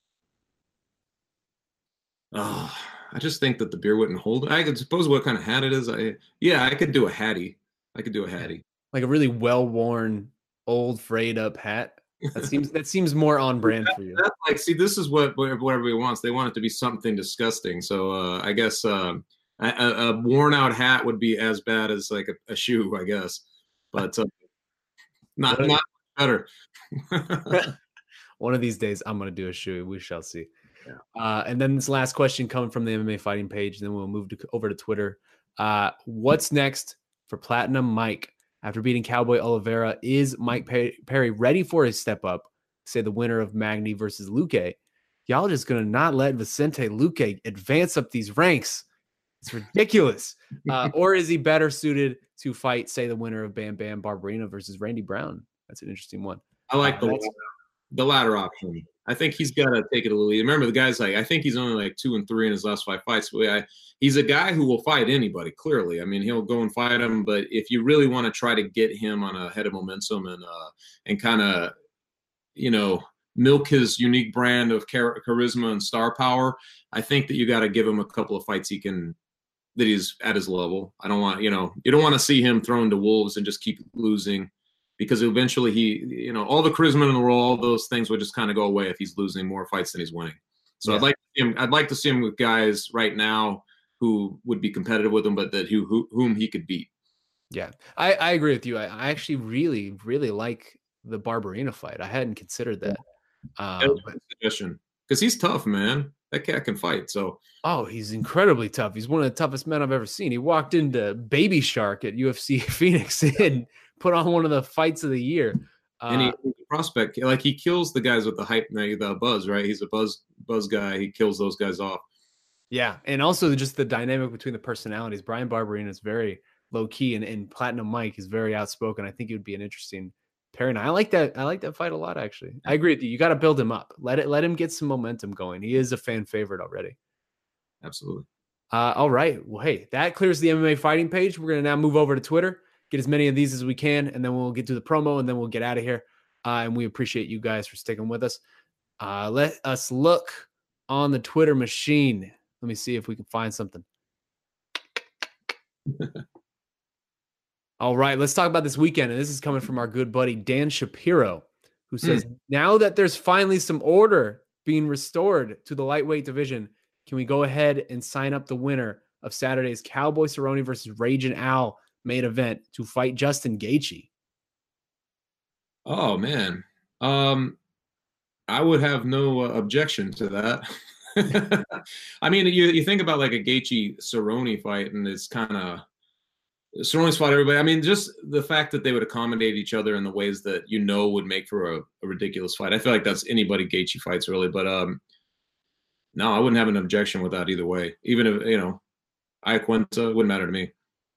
Oh, I just think that the beer wouldn't hold it. I could suppose what kind of hat it is. I yeah, I could do a hattie. I could do a hattie. Like a really well-worn, old, frayed-up hat. That seems that seems more on brand for you. That's like, see, this is what what everybody wants. They want it to be something disgusting. So uh, I guess. Um, A, a worn out hat would be as bad as like a, a shoe, I guess, but uh, not not better. One of these days, I'm going to do a shoe. We shall see. Yeah. Uh, and then this last question coming from the M M A Fighting page, then we'll move to, over to Twitter. Uh, what's next for Platinum Mike? After beating Cowboy Oliveira, is Mike Perry ready for his step up? Say the winner of Magny versus Luque. Y'all just going to not let Vicente Luque advance up these ranks. It's ridiculous. Uh, or is he better suited to fight, say, the winner of Bam Bam Barberena versus Randy Brown? That's an interesting one. I like uh, the latter, the latter option. I think he's got to take it a little easy. Remember, the guy's like, I think he's only like two and three in his last five fights. But I, he's a guy who will fight anybody, clearly. I mean, he'll go and fight him. But if you really want to try to get him on a head of momentum and uh, and kind of, you know, milk his unique brand of char- charisma and star power, I think that you got to give him a couple of fights he can – that he's at his level. I don't want, you know, you don't want to see him thrown to wolves and just keep losing, because eventually he, you know, all the charisma in the world, all those things would just kind of go away if he's losing more fights than he's winning. So yeah. I'd like to see him, I'd like to see him with guys right now who would be competitive with him, but that who, who whom he could beat. Yeah, I, I agree with you. I, I actually really, really like the Barberena fight. I hadn't considered that. Um, but, suggestion because he's tough, man. That cat can fight. So oh, he's incredibly tough. He's one of the toughest men I've ever seen. He walked into Baby Shark at U F C Phoenix and put on one of the fights of the year. Uh, and he, he's a prospect, like he kills the guys with the hype, the buzz, right? He's a buzz buzz guy. He kills those guys off. Yeah, and also just the dynamic between the personalities. Bryan Barberena is very low key, and, and Platinum Mike is very outspoken. I think it would be an interesting pairing. I like that. I like that fight a lot, actually. I agree with you. You got to build him up. Let it. Let him get some momentum going. He is a fan favorite already. Absolutely. Uh, all right. Well, hey, that clears the M M A fighting page. We're gonna now move over to Twitter, get as many of these as we can, and then we'll get to the promo, and then we'll get out of here. Uh, and we appreciate you guys for sticking with us. Uh, let us look on the Twitter machine. Let me see if we can find something. All right, let's talk about this weekend. And this is coming from our good buddy, Dan Shapiro, who says, mm. now that there's finally some order being restored to the lightweight division, can we go ahead and sign up the winner of Saturday's Cowboy Cerrone versus Raging Al main event to fight Justin Gaethje? Oh, man. Um, I would have no uh, objection to that. I mean, you you think about like a Gaethje Cerrone fight, and it's kind of Cerrone's fought everybody. I mean, just the fact that they would accommodate each other in the ways that you know would make for a, a ridiculous fight. I feel like that's anybody Gaethje fights really, but um, no, I wouldn't have an objection with that either way. Even if you know, Iaquinta, wouldn't matter to me.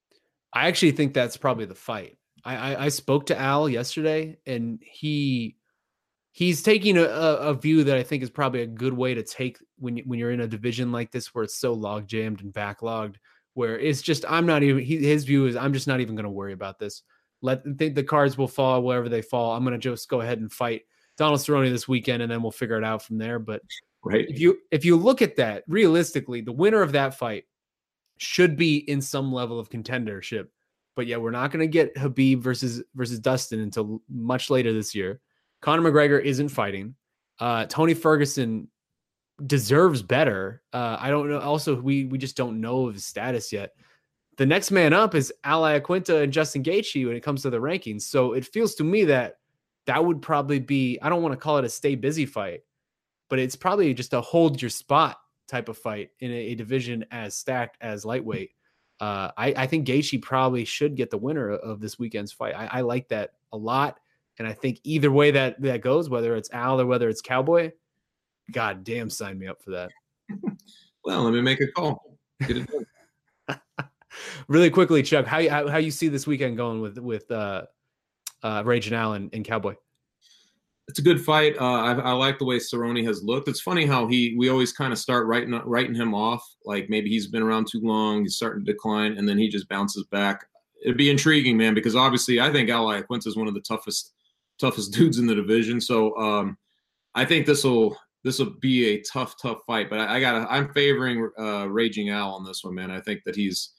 I actually think that's probably the fight. I I, I spoke to Al yesterday, and he. He's taking a, a view that I think is probably a good way to take when, when you're in a division like this, where it's so log jammed and backlogged, where it's just, I'm not even, he, his view is I'm just not even going to worry about this. Let think the cards will fall wherever they fall. I'm going to just go ahead and fight Donald Cerrone this weekend, and then we'll figure it out from there. But right. if you, if you look at that realistically, the winner of that fight should be in some level of contendership, but yeah, we're not going to get Khabib versus, versus Dustin until much later this year. Conor McGregor isn't fighting. Uh, Tony Ferguson deserves better. Uh, I don't know. Also, we we just don't know of his status yet. The next man up is Al Iaquinta and Justin Gaethje when it comes to the rankings. So it feels to me that that would probably be, I don't want to call it a stay busy fight, but it's probably just a hold your spot type of fight in a, a division as stacked as lightweight. Uh, I, I think Gaethje probably should get the winner of this weekend's fight. I, I like that a lot. And I think either way that, that goes, whether it's Al or whether it's Cowboy, God damn, sign me up for that. Well, let me make a call. Get it done. Really quickly, Chuck, how, how how you see this weekend going with with uh, uh, Raging Al and, and Cowboy? It's a good fight. Uh, I, I like the way Cerrone has looked. It's funny how he we always kind of start writing writing him off, like maybe he's been around too long, he's starting to decline, and then he just bounces back. It'd be intriguing, man, because obviously I think Al Iaquinta is one of the toughest. toughest dudes in the division. So um, I think this will this will be a tough, tough fight. But I, I got I'm favoring uh, Raging Al on this one, man. I think that he's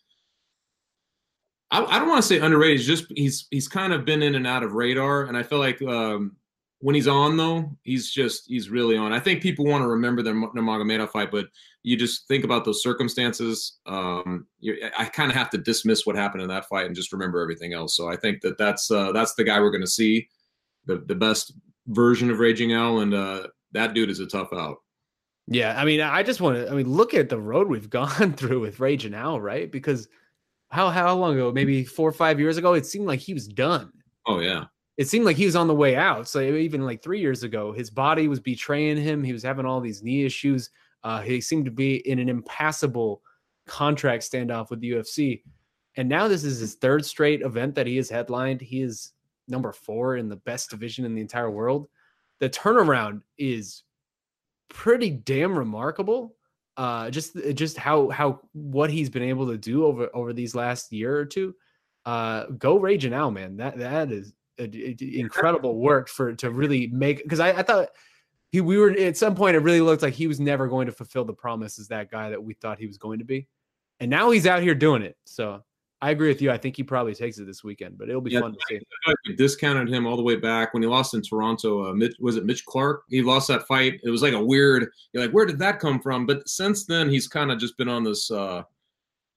I, I don't want to say underrated. He's just he's he's kind of been in and out of radar, and I feel like um, when he's on though, he's just he's really on. I think people want to remember the Nurmagomedov fight, but you just think about those circumstances. Um, I kind of have to dismiss what happened in that fight and just remember everything else. So I think that that's uh, that's the guy we're going to see. The, the best version of Raging Al, and uh, that dude is a tough out. Yeah, I mean, I just want to. I mean, look at the road we've gone through with Raging Al, right? Because how how long ago? Maybe four or five years ago, it seemed like he was done. Oh yeah, it seemed like he was on the way out. So even like three years ago, his body was betraying him. He was having all these knee issues. Uh, he seemed to be in an impassable contract standoff with the U F C, and now this is his third straight event that he has headlined. He is number four in the best division in the entire world. The turnaround is pretty damn remarkable. Uh, just, just how, how, what he's been able to do over, over these last year or two. Uh, go Raging Al, man. That, that is a, a, incredible work for, to really make, cause I, I thought he, we were at some point, it really looked like he was never going to fulfill the promise as that guy that we thought he was going to be. And now he's out here doing it. So I agree with you. I think he probably takes it this weekend, but it'll be yeah, fun to see. I discounted him all the way back when he lost in Toronto. Uh, Mitch, was it Mitch Clark? He lost that fight. It was like a weird. You're like, where did that come from? But since then, he's kind of just been on this uh,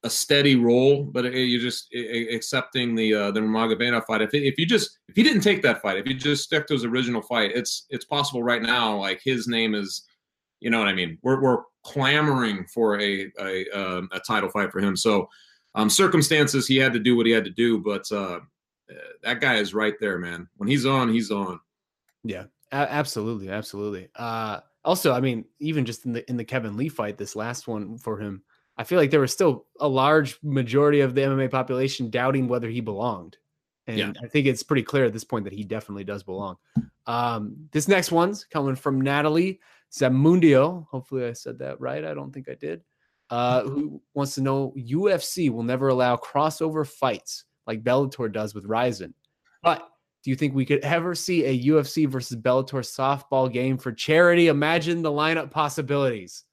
a steady role, but it, you're just it, accepting the uh, the Nurmagomedov fight. If it, if you just if he didn't take that fight, if he just stuck to his original fight, it's it's possible right now. Like his name is, you know what I mean. We're we're clamoring for a a um, a title fight for him. So um, circumstances, he had to do what he had to do, but uh, that guy is right there, man. When he's on, he's on. Yeah, a- absolutely, absolutely. Uh, also, I mean, even just in the in the Kevin Lee fight, this last one for him, I feel like there was still a large majority of the M M A population doubting whether he belonged. And yeah. I think it's pretty clear at this point that he definitely does belong. Um, this next one's coming from Natalie Zamundio. Hopefully I said that right. I don't think I did. Uh, who wants to know, U F C will never allow crossover fights like Bellator does with Rizin. But do you think we could ever see a U F C versus Bellator softball game for charity? Imagine the lineup possibilities.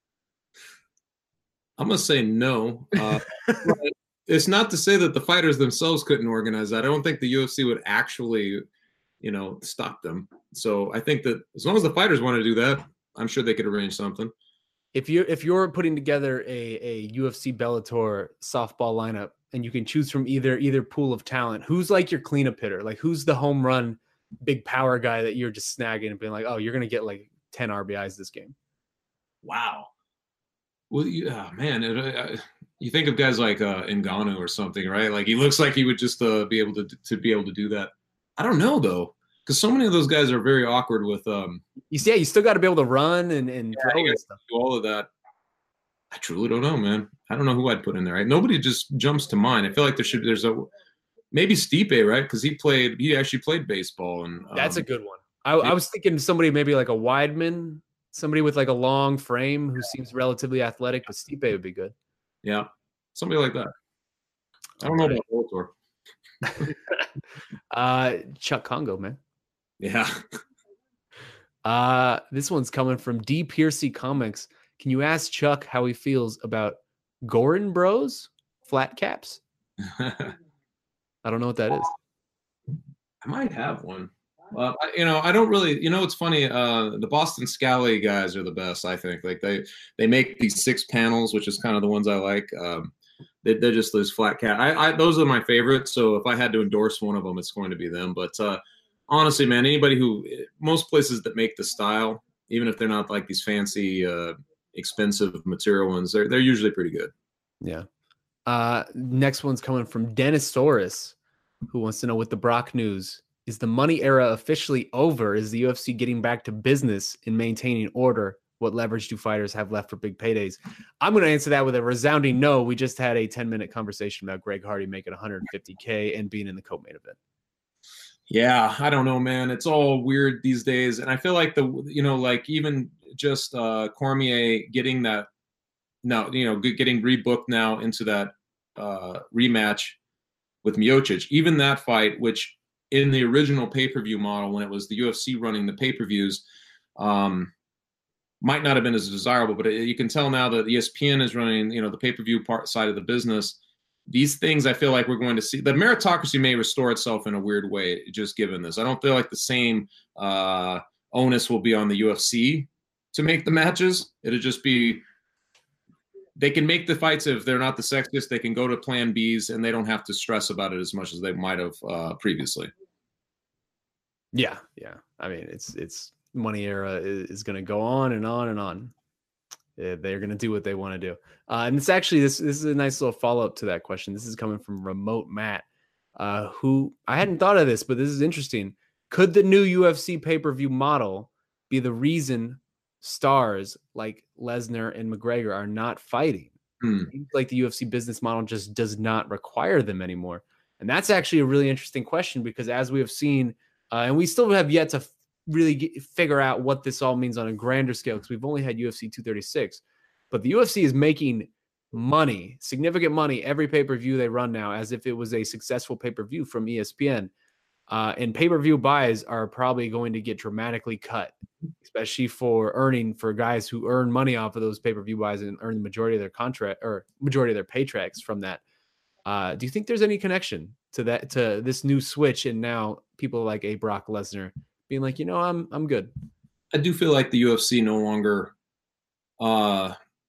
I'm going to say no. Uh, it's not to say that the fighters themselves couldn't organize that. I don't think the U F C would actually, you know, stop them. So I think that as long as the fighters want to do that, I'm sure they could arrange something. If you if you're putting together a, a U F C Bellator softball lineup and you can choose from either either pool of talent, who's like your cleanup hitter? Like who's the home run big power guy that you're just snagging and being like, oh, you're going to get like ten R B Is this game? Wow. Well, yeah, man, it, uh, you think of guys like uh, Ngannou or something, right? Like he looks like he would just uh, be able to to be able to do that. I don't know though, because so many of those guys are very awkward with. Um, you see, yeah, you still got to be able to run and and yeah, throw and stuff. Do all of that. I truly don't know, man. I don't know who I'd put in there. Right? Nobody just jumps to mind. I feel like there should there's a maybe Stipe, right? Because he played he actually played baseball, and um, that's a good one. I, yeah. I was thinking somebody maybe like a Weidman. Somebody with like a long frame who seems relatively athletic, but Stipe would be good. Yeah, somebody like that. I don't know about Bellator. uh, Chuck Congo, man. Yeah. uh, this one's coming from D Piercy Comics. Can you ask Chuck how he feels about Gorin Bros flat caps? I don't know what that is. I might have one. Uh, I, you know, I don't really, you know, it's funny. Uh, the Boston Scally guys are the best, I think. Like they, they make these six panels, which is kind of the ones I like. Um, they, they're just those flat cap. I, I, those are my favorites. So if I had to endorse one of them, it's going to be them. But uh, honestly, man, anybody who, most places that make the style, even if they're not like these fancy, uh, expensive material ones, they're they're usually pretty good. Yeah. Uh, next one's coming from Denisaurus, who wants to know with the Brock news. Is the money era officially over? Is the U F C getting back to business in maintaining order? What leverage do fighters have left for big paydays? I'm going to answer that with a resounding no. We just had a ten-minute conversation about Greg Hardy making one hundred fifty K and being in the co-main event. Yeah, I don't know, man. It's all weird these days. And I feel like the, you know, like even just uh, Cormier getting that, now, you know, getting rebooked now into that uh, rematch with Miocic, even that fight, which in the original pay-per-view model, when it was the U F C running the pay-per-views, um, might not have been as desirable, but it, you can tell now that E S P N is running, you know, the pay-per-view part side of the business. These things I feel like we're going to see. The meritocracy may restore itself in a weird way, just given this. I don't feel like the same uh, onus will be on the U F C to make the matches. It'll just be, they can make the fights if they're not the sexiest. They can go to plan Bs and they don't have to stress about it as much as they might have uh, previously. Yeah, yeah. I mean, it's it's money era is, is going to go on and on and on. Yeah, they're going to do what they want to do. Uh, and it's actually, this, this is a nice little follow-up to that question. This is coming from Remote Matt, uh, who, I hadn't thought of this, but this is interesting. Could the new U F C pay-per-view model be the reason stars like Lesnar and McGregor are not fighting? Hmm. It seems like the U F C business model just does not require them anymore. And that's actually a really interesting question, because as we have seen, uh, and we still have yet to really get, figure out what this all means on a grander scale, because we've only had U F C two thirty-six, but the U F C is making money, significant money, every pay-per-view they run now, as if it was a successful pay-per-view from E S P N. Uh, and pay-per-view buys are probably going to get dramatically cut, especially for earning for guys who earn money off of those pay-per-view buys and earn the majority of their contract or majority of their paychecks from that. Uh, do you think there's any connection to that, to this new switch, and now people like a Brock Lesnar being like, you know, I'm I'm good? I do feel like the U F C no longer uh,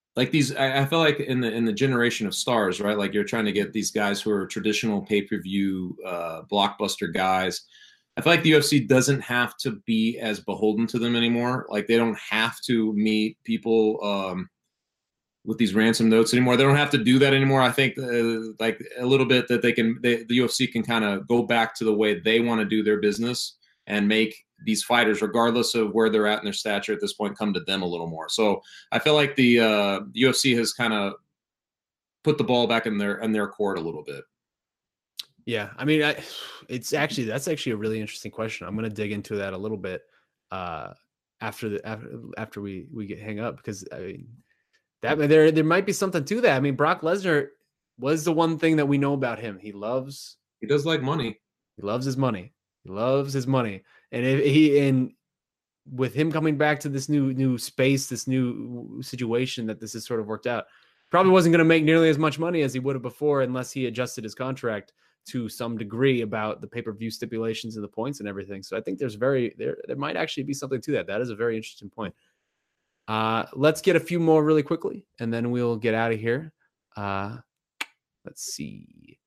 like these, I, I feel like in the in the generation of stars, right? Like you're trying to get these guys who are traditional pay per view uh, blockbuster guys. I feel like the U F C doesn't have to be as beholden to them anymore. Like they don't have to meet people um, with these ransom notes anymore. They don't have to do that anymore. I think uh, like a little bit that they can, they, the U F C can kind of go back to the way they want to do their business and make these fighters, regardless of where they're at in their stature at this point, come to them a little more. So I feel like the uh, U F C has kind of put the ball back in their in their court a little bit. Yeah, I mean, I, it's actually that's actually a really interesting question. I'm going to dig into that a little bit uh, after the after, after we we get hang up, because I mean that there there might be something to that. I mean, Brock Lesnar was the one thing that we know about him. He loves he does like money. He loves his money. He loves his money, and if he and with him coming back to this new new space, this new situation that this has sort of worked out, probably wasn't going to make nearly as much money as he would have before, unless he adjusted his contract to some degree about the pay-per-view stipulations and the points and everything. So I think there's very there there might actually be something to that. That is a very interesting point. Uh, let's get a few more really quickly, and then we'll get out of here. Uh, let's see.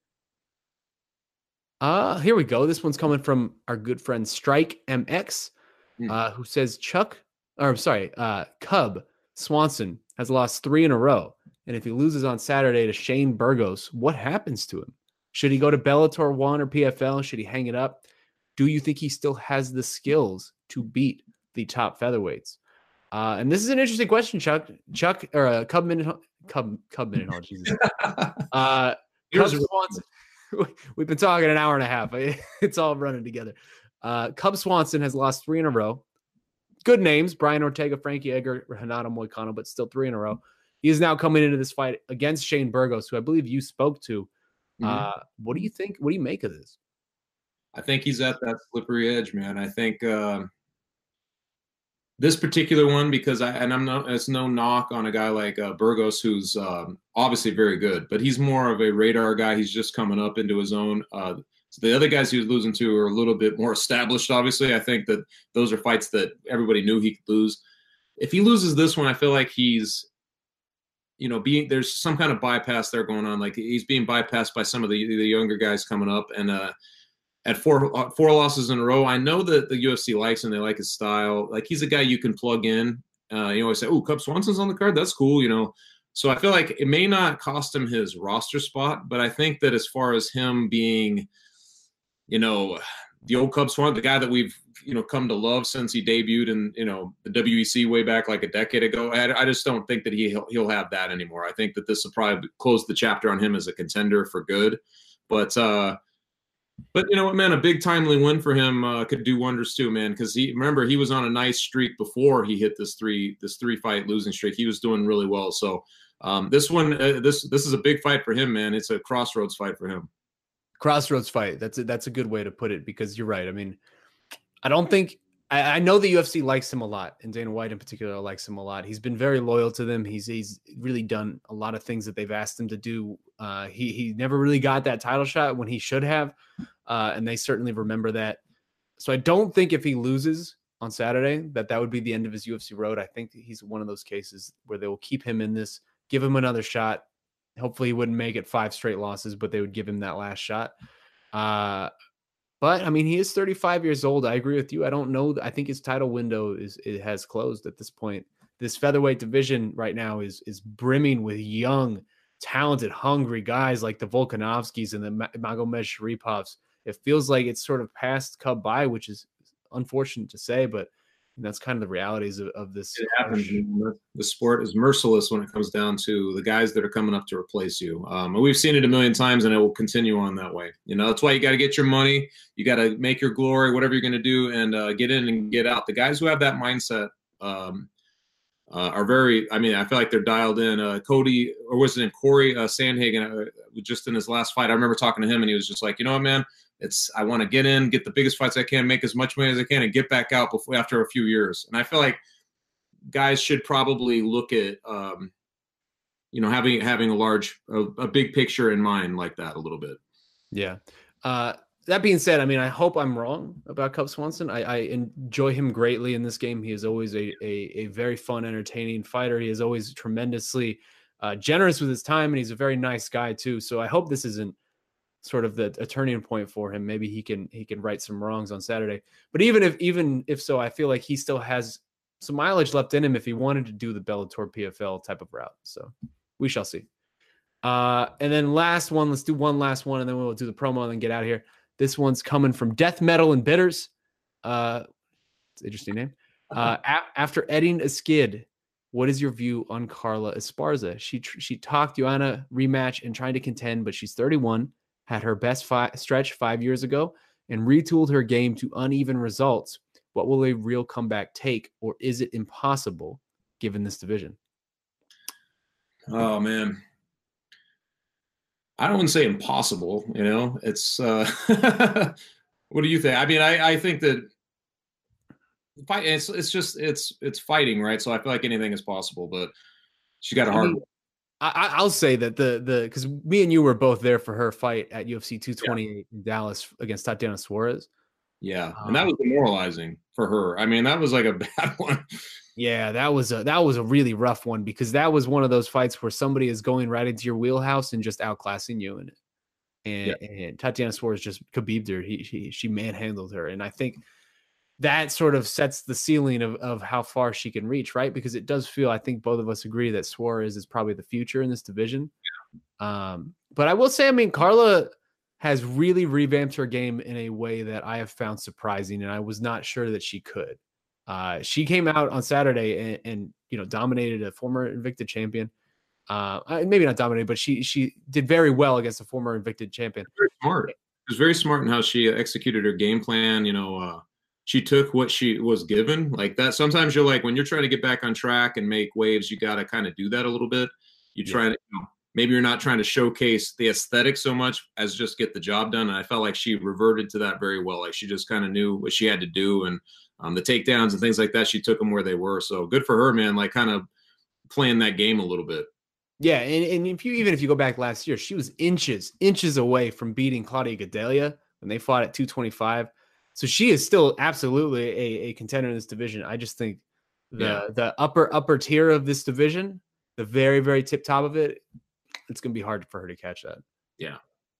Uh, here we go. This one's coming from our good friend Strike M X, uh, who says Chuck, or I'm sorry, uh, Cub Swanson has lost three in a row, and if he loses on Saturday to Shane Burgos, what happens to him? Should he go to Bellator one or P F L? Should he hang it up? Do you think he still has the skills to beat the top featherweights? Uh, and this is an interesting question, Chuck. Chuck or uh, Cub Minute, Cub Cub Minute, Jesus. Uh, Cub Swanson. We've been talking an hour and a half. It's all running together. Uh, Cub Swanson has lost three in a row. Good names: Brian Ortega, Frankie Edgar, Renato Moicano, but still three in a row. He is now coming into this fight against Shane Burgos, who I believe you spoke to. Uh, mm-hmm. What do you think? What do you make of this? I think he's at that slippery edge, man. I think uh, this particular one, because I and I'm not, it's no knock on a guy like uh, Burgos, who's um, obviously very good, but he's more of a radar guy. He's just coming up into his own. Uh, so the other guys he was losing to are a little bit more established. Obviously, I think that those are fights that everybody knew he could lose. If he loses this one, I feel like he's, you know, being there's some kind of bypass there going on. Like he's being bypassed by some of the the younger guys coming up, and uh, at four uh, four losses in a row, I know that the U F C likes him. They like his style. Like he's a guy you can plug in. Uh, you always say, "Oh, Cub Swanson's on the card. That's cool," you know. So I feel like it may not cost him his roster spot, but I think that as far as him being, you know, the old Cub Swanson, the guy that we've, you know, come to love since he debuted in, you know, the W E C way back like a decade ago. I, I just don't think that he, he'll, he'll have that anymore. I think that this will probably close the chapter on him as a contender for good. But, uh, but you know what, man, a big timely win for him uh, could do wonders too, man. Because he, remember, he was on a nice streak before he hit this three, this three fight losing streak. He was doing really well. So um, this one, uh, this, this is a big fight for him, man. It's a crossroads fight for him. Crossroads fight. That's a, that's a good way to put it, because you're right. I mean, I don't think I, I know the U F C likes him a lot, and Dana White in particular likes him a lot. He's been very loyal to them. He's he's really done a lot of things that they've asked him to do. Uh, he he never really got that title shot when he should have, uh, and they certainly remember that. So I don't think if he loses on Saturday that that would be the end of his U F C road. I think he's one of those cases where they will keep him in this, give him another shot. Hopefully he wouldn't make it five straight losses, but they would give him that last shot. Uh, but I mean, he is thirty-five years old. I agree with you. I don't know. I think his title window is it has closed at this point. This featherweight division right now is is brimming with young, talented, hungry guys like the Volkanovskis and the Magomed Sharipovs. It feels like it's sort of passed Cub by, which is unfortunate to say, but that's kind of the realities of, of this. It happens. The sport is merciless when it comes down to the guys that are coming up to replace you. Um, and we've seen it a million times, and it will continue on that way. You know, that's why you got to get your money. You got to make your glory, whatever you're going to do, and uh, get in and get out. The guys who have that mindset um, uh, are very, I mean, I feel like they're dialed in. Uh, Cody, or was it in Corey uh, Sandhagen, uh, just in his last fight, I remember talking to him, and he was just like, you know what, man? It's I want to get in, get the biggest fights I can, make as much money as I can, and get back out before after a few years. And I feel like guys should probably look at, um, you know, having having a large, a, a big picture in mind like that a little bit. Yeah. Uh, that being said, I mean, I hope I'm wrong about Cub Swanson. I, I enjoy him greatly in this game. He is always a, a, a very fun, entertaining fighter. He is always tremendously uh, generous with his time, and he's a very nice guy too. So I hope this isn't sort of the a turning point for him. Maybe he can he can right some wrongs on Saturday. But even if even if so, I feel like he still has some mileage left in him if he wanted to do the Bellator P F L type of route. So we shall see. Uh, and then last one, let's do one last one, and then we'll do the promo and then get out of here. This one's coming from Death Metal and Bitters. Uh, it's an interesting name. Uh, a- after Edding a skid, what is your view on Carla Esparza? She tr- she talked Joanna rematch and trying to contend, but she's thirty-one, had her best fi- stretch five years ago, and retooled her game to uneven results. What will a real comeback take, or is it impossible given this division? Oh, man. I don't want to say impossible, you know, it's, uh, what do you think? I mean, I, I think that fight, it's, it's just, it's, it's fighting, right? So I feel like anything is possible, but she got a hard. I mean, I, I'll say that the, the, cause me and you were both there for her fight at U F C two twenty-eight yeah. in Dallas against Tatiana Suarez. Yeah. And that was demoralizing for her. I mean, that was like a bad one. Yeah, that was a that was a really rough one because that was one of those fights where somebody is going right into your wheelhouse and just outclassing you in it. And, yeah. and Tatiana Suarez just Khabib'd her. He, she she manhandled her, and I think that sort of sets the ceiling of of how far she can reach, right? Because it does feel, I think both of us agree that Suarez is probably the future in this division. Yeah. Um, but I will say, I mean, Carla has really revamped her game in a way that I have found surprising, and I was not sure that she could. Uh, she came out on Saturday and, and, you know, dominated a former Invicta champion. Uh, maybe not dominated, but she she did very well against a former Invicta champion. Very smart. It was very smart in how she executed her game plan. You know, uh, she took what she was given like that. Sometimes you're like, when you're trying to get back on track and make waves, you got to kind of do that a little bit. You try yeah. to, you know, maybe you're not trying to showcase the aesthetic so much as just get the job done. And I felt like she reverted to that very well. Like she just kind of knew what she had to do. And Um, the takedowns and things like that, she took them where they were. So good for her, man. Like kind of playing that game a little bit. Yeah, and, and if you even if you go back last year, she was inches, inches away from beating Claudia Gadelha when they fought at two twenty-five. So she is still absolutely a, a contender in this division. I just think the yeah. the upper upper tier of this division, the very very tip top of it, it's gonna be hard for her to catch that. Yeah.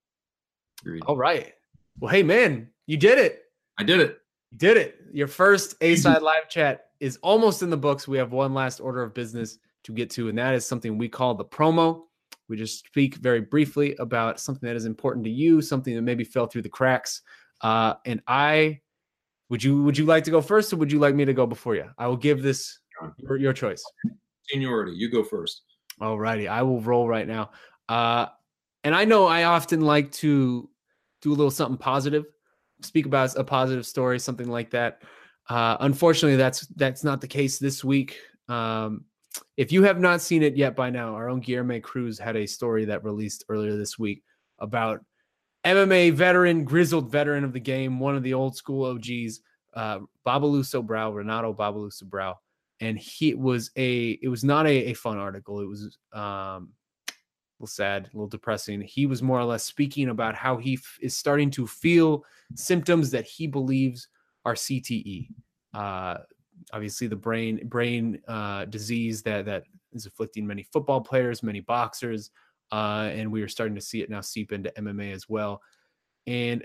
Agreed. All right. Well, hey man, you did it. I did it. You did it. Your first A-Side live chat is almost in the books. We have one last order of business to get to, and that is something we call the promo. We just speak very briefly about something that is important to you, something that maybe fell through the cracks. Uh, and I, would you would you like to go first, or would you like me to go before you? I will give this your, your choice. Seniority, you go first. All righty, I will roll right now. Uh, and I know I often like to do a little something positive. Speak about a positive story, something like that. Uh, unfortunately, that's that's not the case this week. Um, if you have not seen it yet by now, our own Guilherme Cruz had a story that released earlier this week about M M A veteran, grizzled veteran of the game, one of the old school O Gs, uh, Babalu Sobral, Renato Babalu Sobral. And he was a, it was not a, a fun article. It was um, a little sad, a little depressing. He was more or less speaking about how he f- is starting to feel symptoms that he believes are C T E. Uh, obviously the brain, brain uh, disease that, that is afflicting many football players, many boxers. Uh, and we are starting to see it now seep into M M A as well. And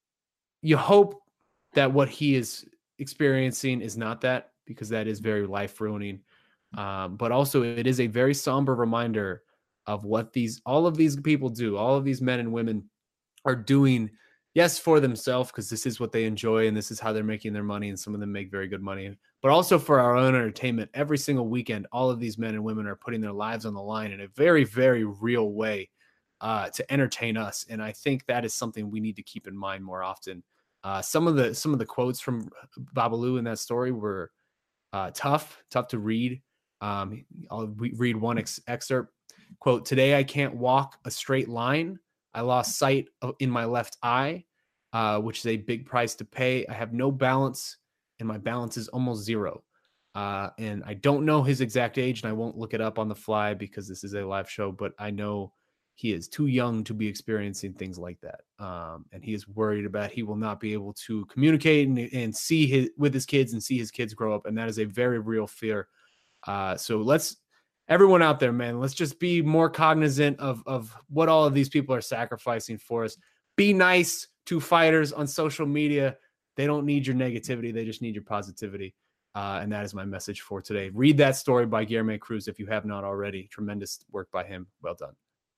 you hope that what he is experiencing is not that, because that is very life-ruining. Um, but also it is a very somber reminder of what these, all of these people do, all of these men and women are doing, yes, for themselves, because this is what they enjoy and this is how they're making their money, and some of them make very good money, but also for our own entertainment. Every single weekend, all of these men and women are putting their lives on the line in a very, very real way uh, to entertain us. And I think that is something we need to keep in mind more often. Uh, some of the some of the quotes from Babalu in that story were uh, tough, tough to read. Um, I'll read one ex- excerpt. Quote, "Today I can't walk a straight line. I lost sight of, in my left eye, uh, which is a big price to pay. I have no balance, and my balance is almost zero." Uh, and I don't know his exact age, and I won't look it up on the fly because this is a live show, but I know he is too young to be experiencing things like that. Um, and he is worried about he will not be able to communicate and, and see his with his kids and see his kids grow up. And that is a very real fear. Uh, so let's, everyone out there, man, let's just be more cognizant of, of what all of these people are sacrificing for us. Be nice to fighters on social media. They don't need your negativity. They just need your positivity. Uh, and that is my message for today. Read that story by Guilherme Cruz if you have not already. Tremendous work by him. Well done.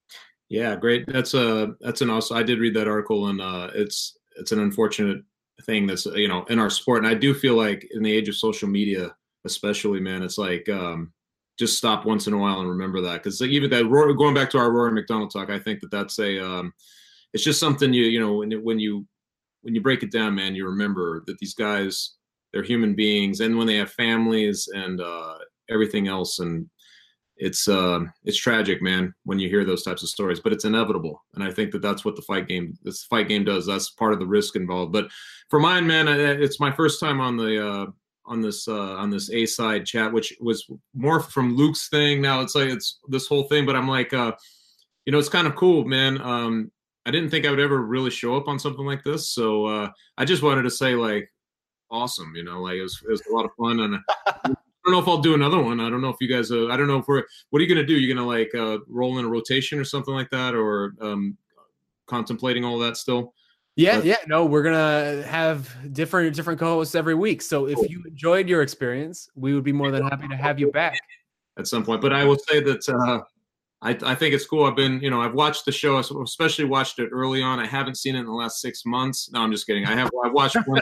Yeah, great. That's a that's an awesome. I did read that article, and uh, it's it's an unfortunate thing that's you know in our sport. And I do feel like in the age of social media, especially, man, it's like um, just stop once in a while and remember that, because like, even that going back to our Rory McDonald talk, I think that that's a um, it's just something you you know when when you when you break it down, man, you remember that these guys, they're human beings, and when they have families and uh, everything else, and it's um, it's tragic, man, when you hear those types of stories, but it's inevitable. And I think that that's what the fight game, this fight game does. That's part of the risk involved. But for mine, man, it's my first time on the uh, on this uh, on this A side chat, which was more from Luke's thing. Now it's like it's this whole thing, but I'm like, uh, you know, it's kind of cool, man. Um, I didn't think I would ever really show up on something like this, so uh, I just wanted to say, like, awesome, you know, like it was it was a lot of fun. And I don't know if I'll do another one. I don't know if you guys, uh, I don't know if we're, what are you going to do? You're going to like uh, roll in a rotation or something like that, or um, contemplating all that still? Yeah. But, yeah. No, we're going to have different, different co-hosts every week. So if cool. you enjoyed your experience, we would be more than happy to have you back at some point. But I will say that uh, I, I think it's cool. I've been, you know, I've watched the show, especially watched it early on. I haven't seen it in the last six months. No, I'm just kidding. I have, I've watched one,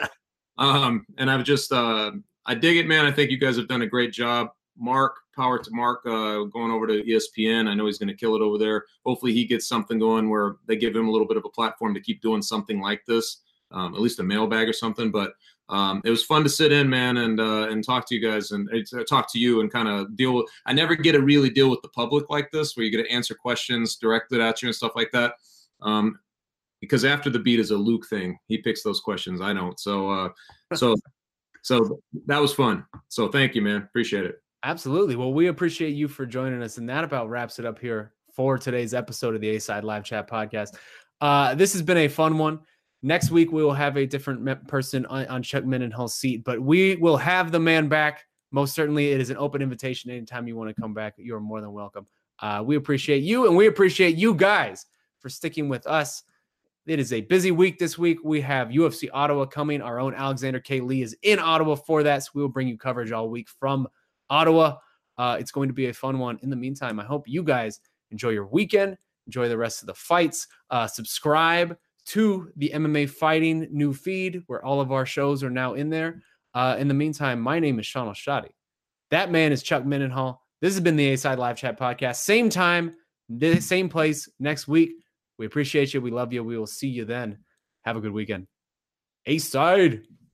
um, and I've just, uh, I dig it, man. I think you guys have done a great job. Mark, power to Mark, uh, going over to E S P N. I know he's going to kill it over there. Hopefully he gets something going where they give him a little bit of a platform to keep doing something like this, um, at least a mailbag or something. But um, it was fun to sit in, man, and uh, and talk to you guys and uh, talk to you and kind of deal with – I never get to really deal with the public like this, where you get to answer questions directed at you and stuff like that. Um, because after the beat is a Luke thing. He picks those questions. I don't. So uh, so – So that was fun. So thank you, man. Appreciate it. Absolutely. Well, we appreciate you for joining us. And that about wraps it up here for today's episode of the A-Side Live Chat Podcast. Uh, this has been a fun one. Next week, we will have a different person on, on Chuck Mindenhall's seat, but we will have the man back. Most certainly, it is an open invitation. Anytime you want to come back, you're more than welcome. Uh, we appreciate you, and we appreciate you guys for sticking with us. It is a busy week this week. We have U F C Ottawa coming. Our own Alexander K. Lee is in Ottawa for that, so we will bring you coverage all week from Ottawa. Uh, it's going to be a fun one. In the meantime, I hope you guys enjoy your weekend. Enjoy the rest of the fights. Uh, subscribe to the M M A Fighting new feed, where all of our shows are now in there. Uh, in the meantime, my name is Sean Oshadi. That man is Chuck Mindenhall. This has been the A-Side Live Chat Podcast. Same time, same place next week. We appreciate you. We love you. We will see you then. Have a good weekend. A-Side.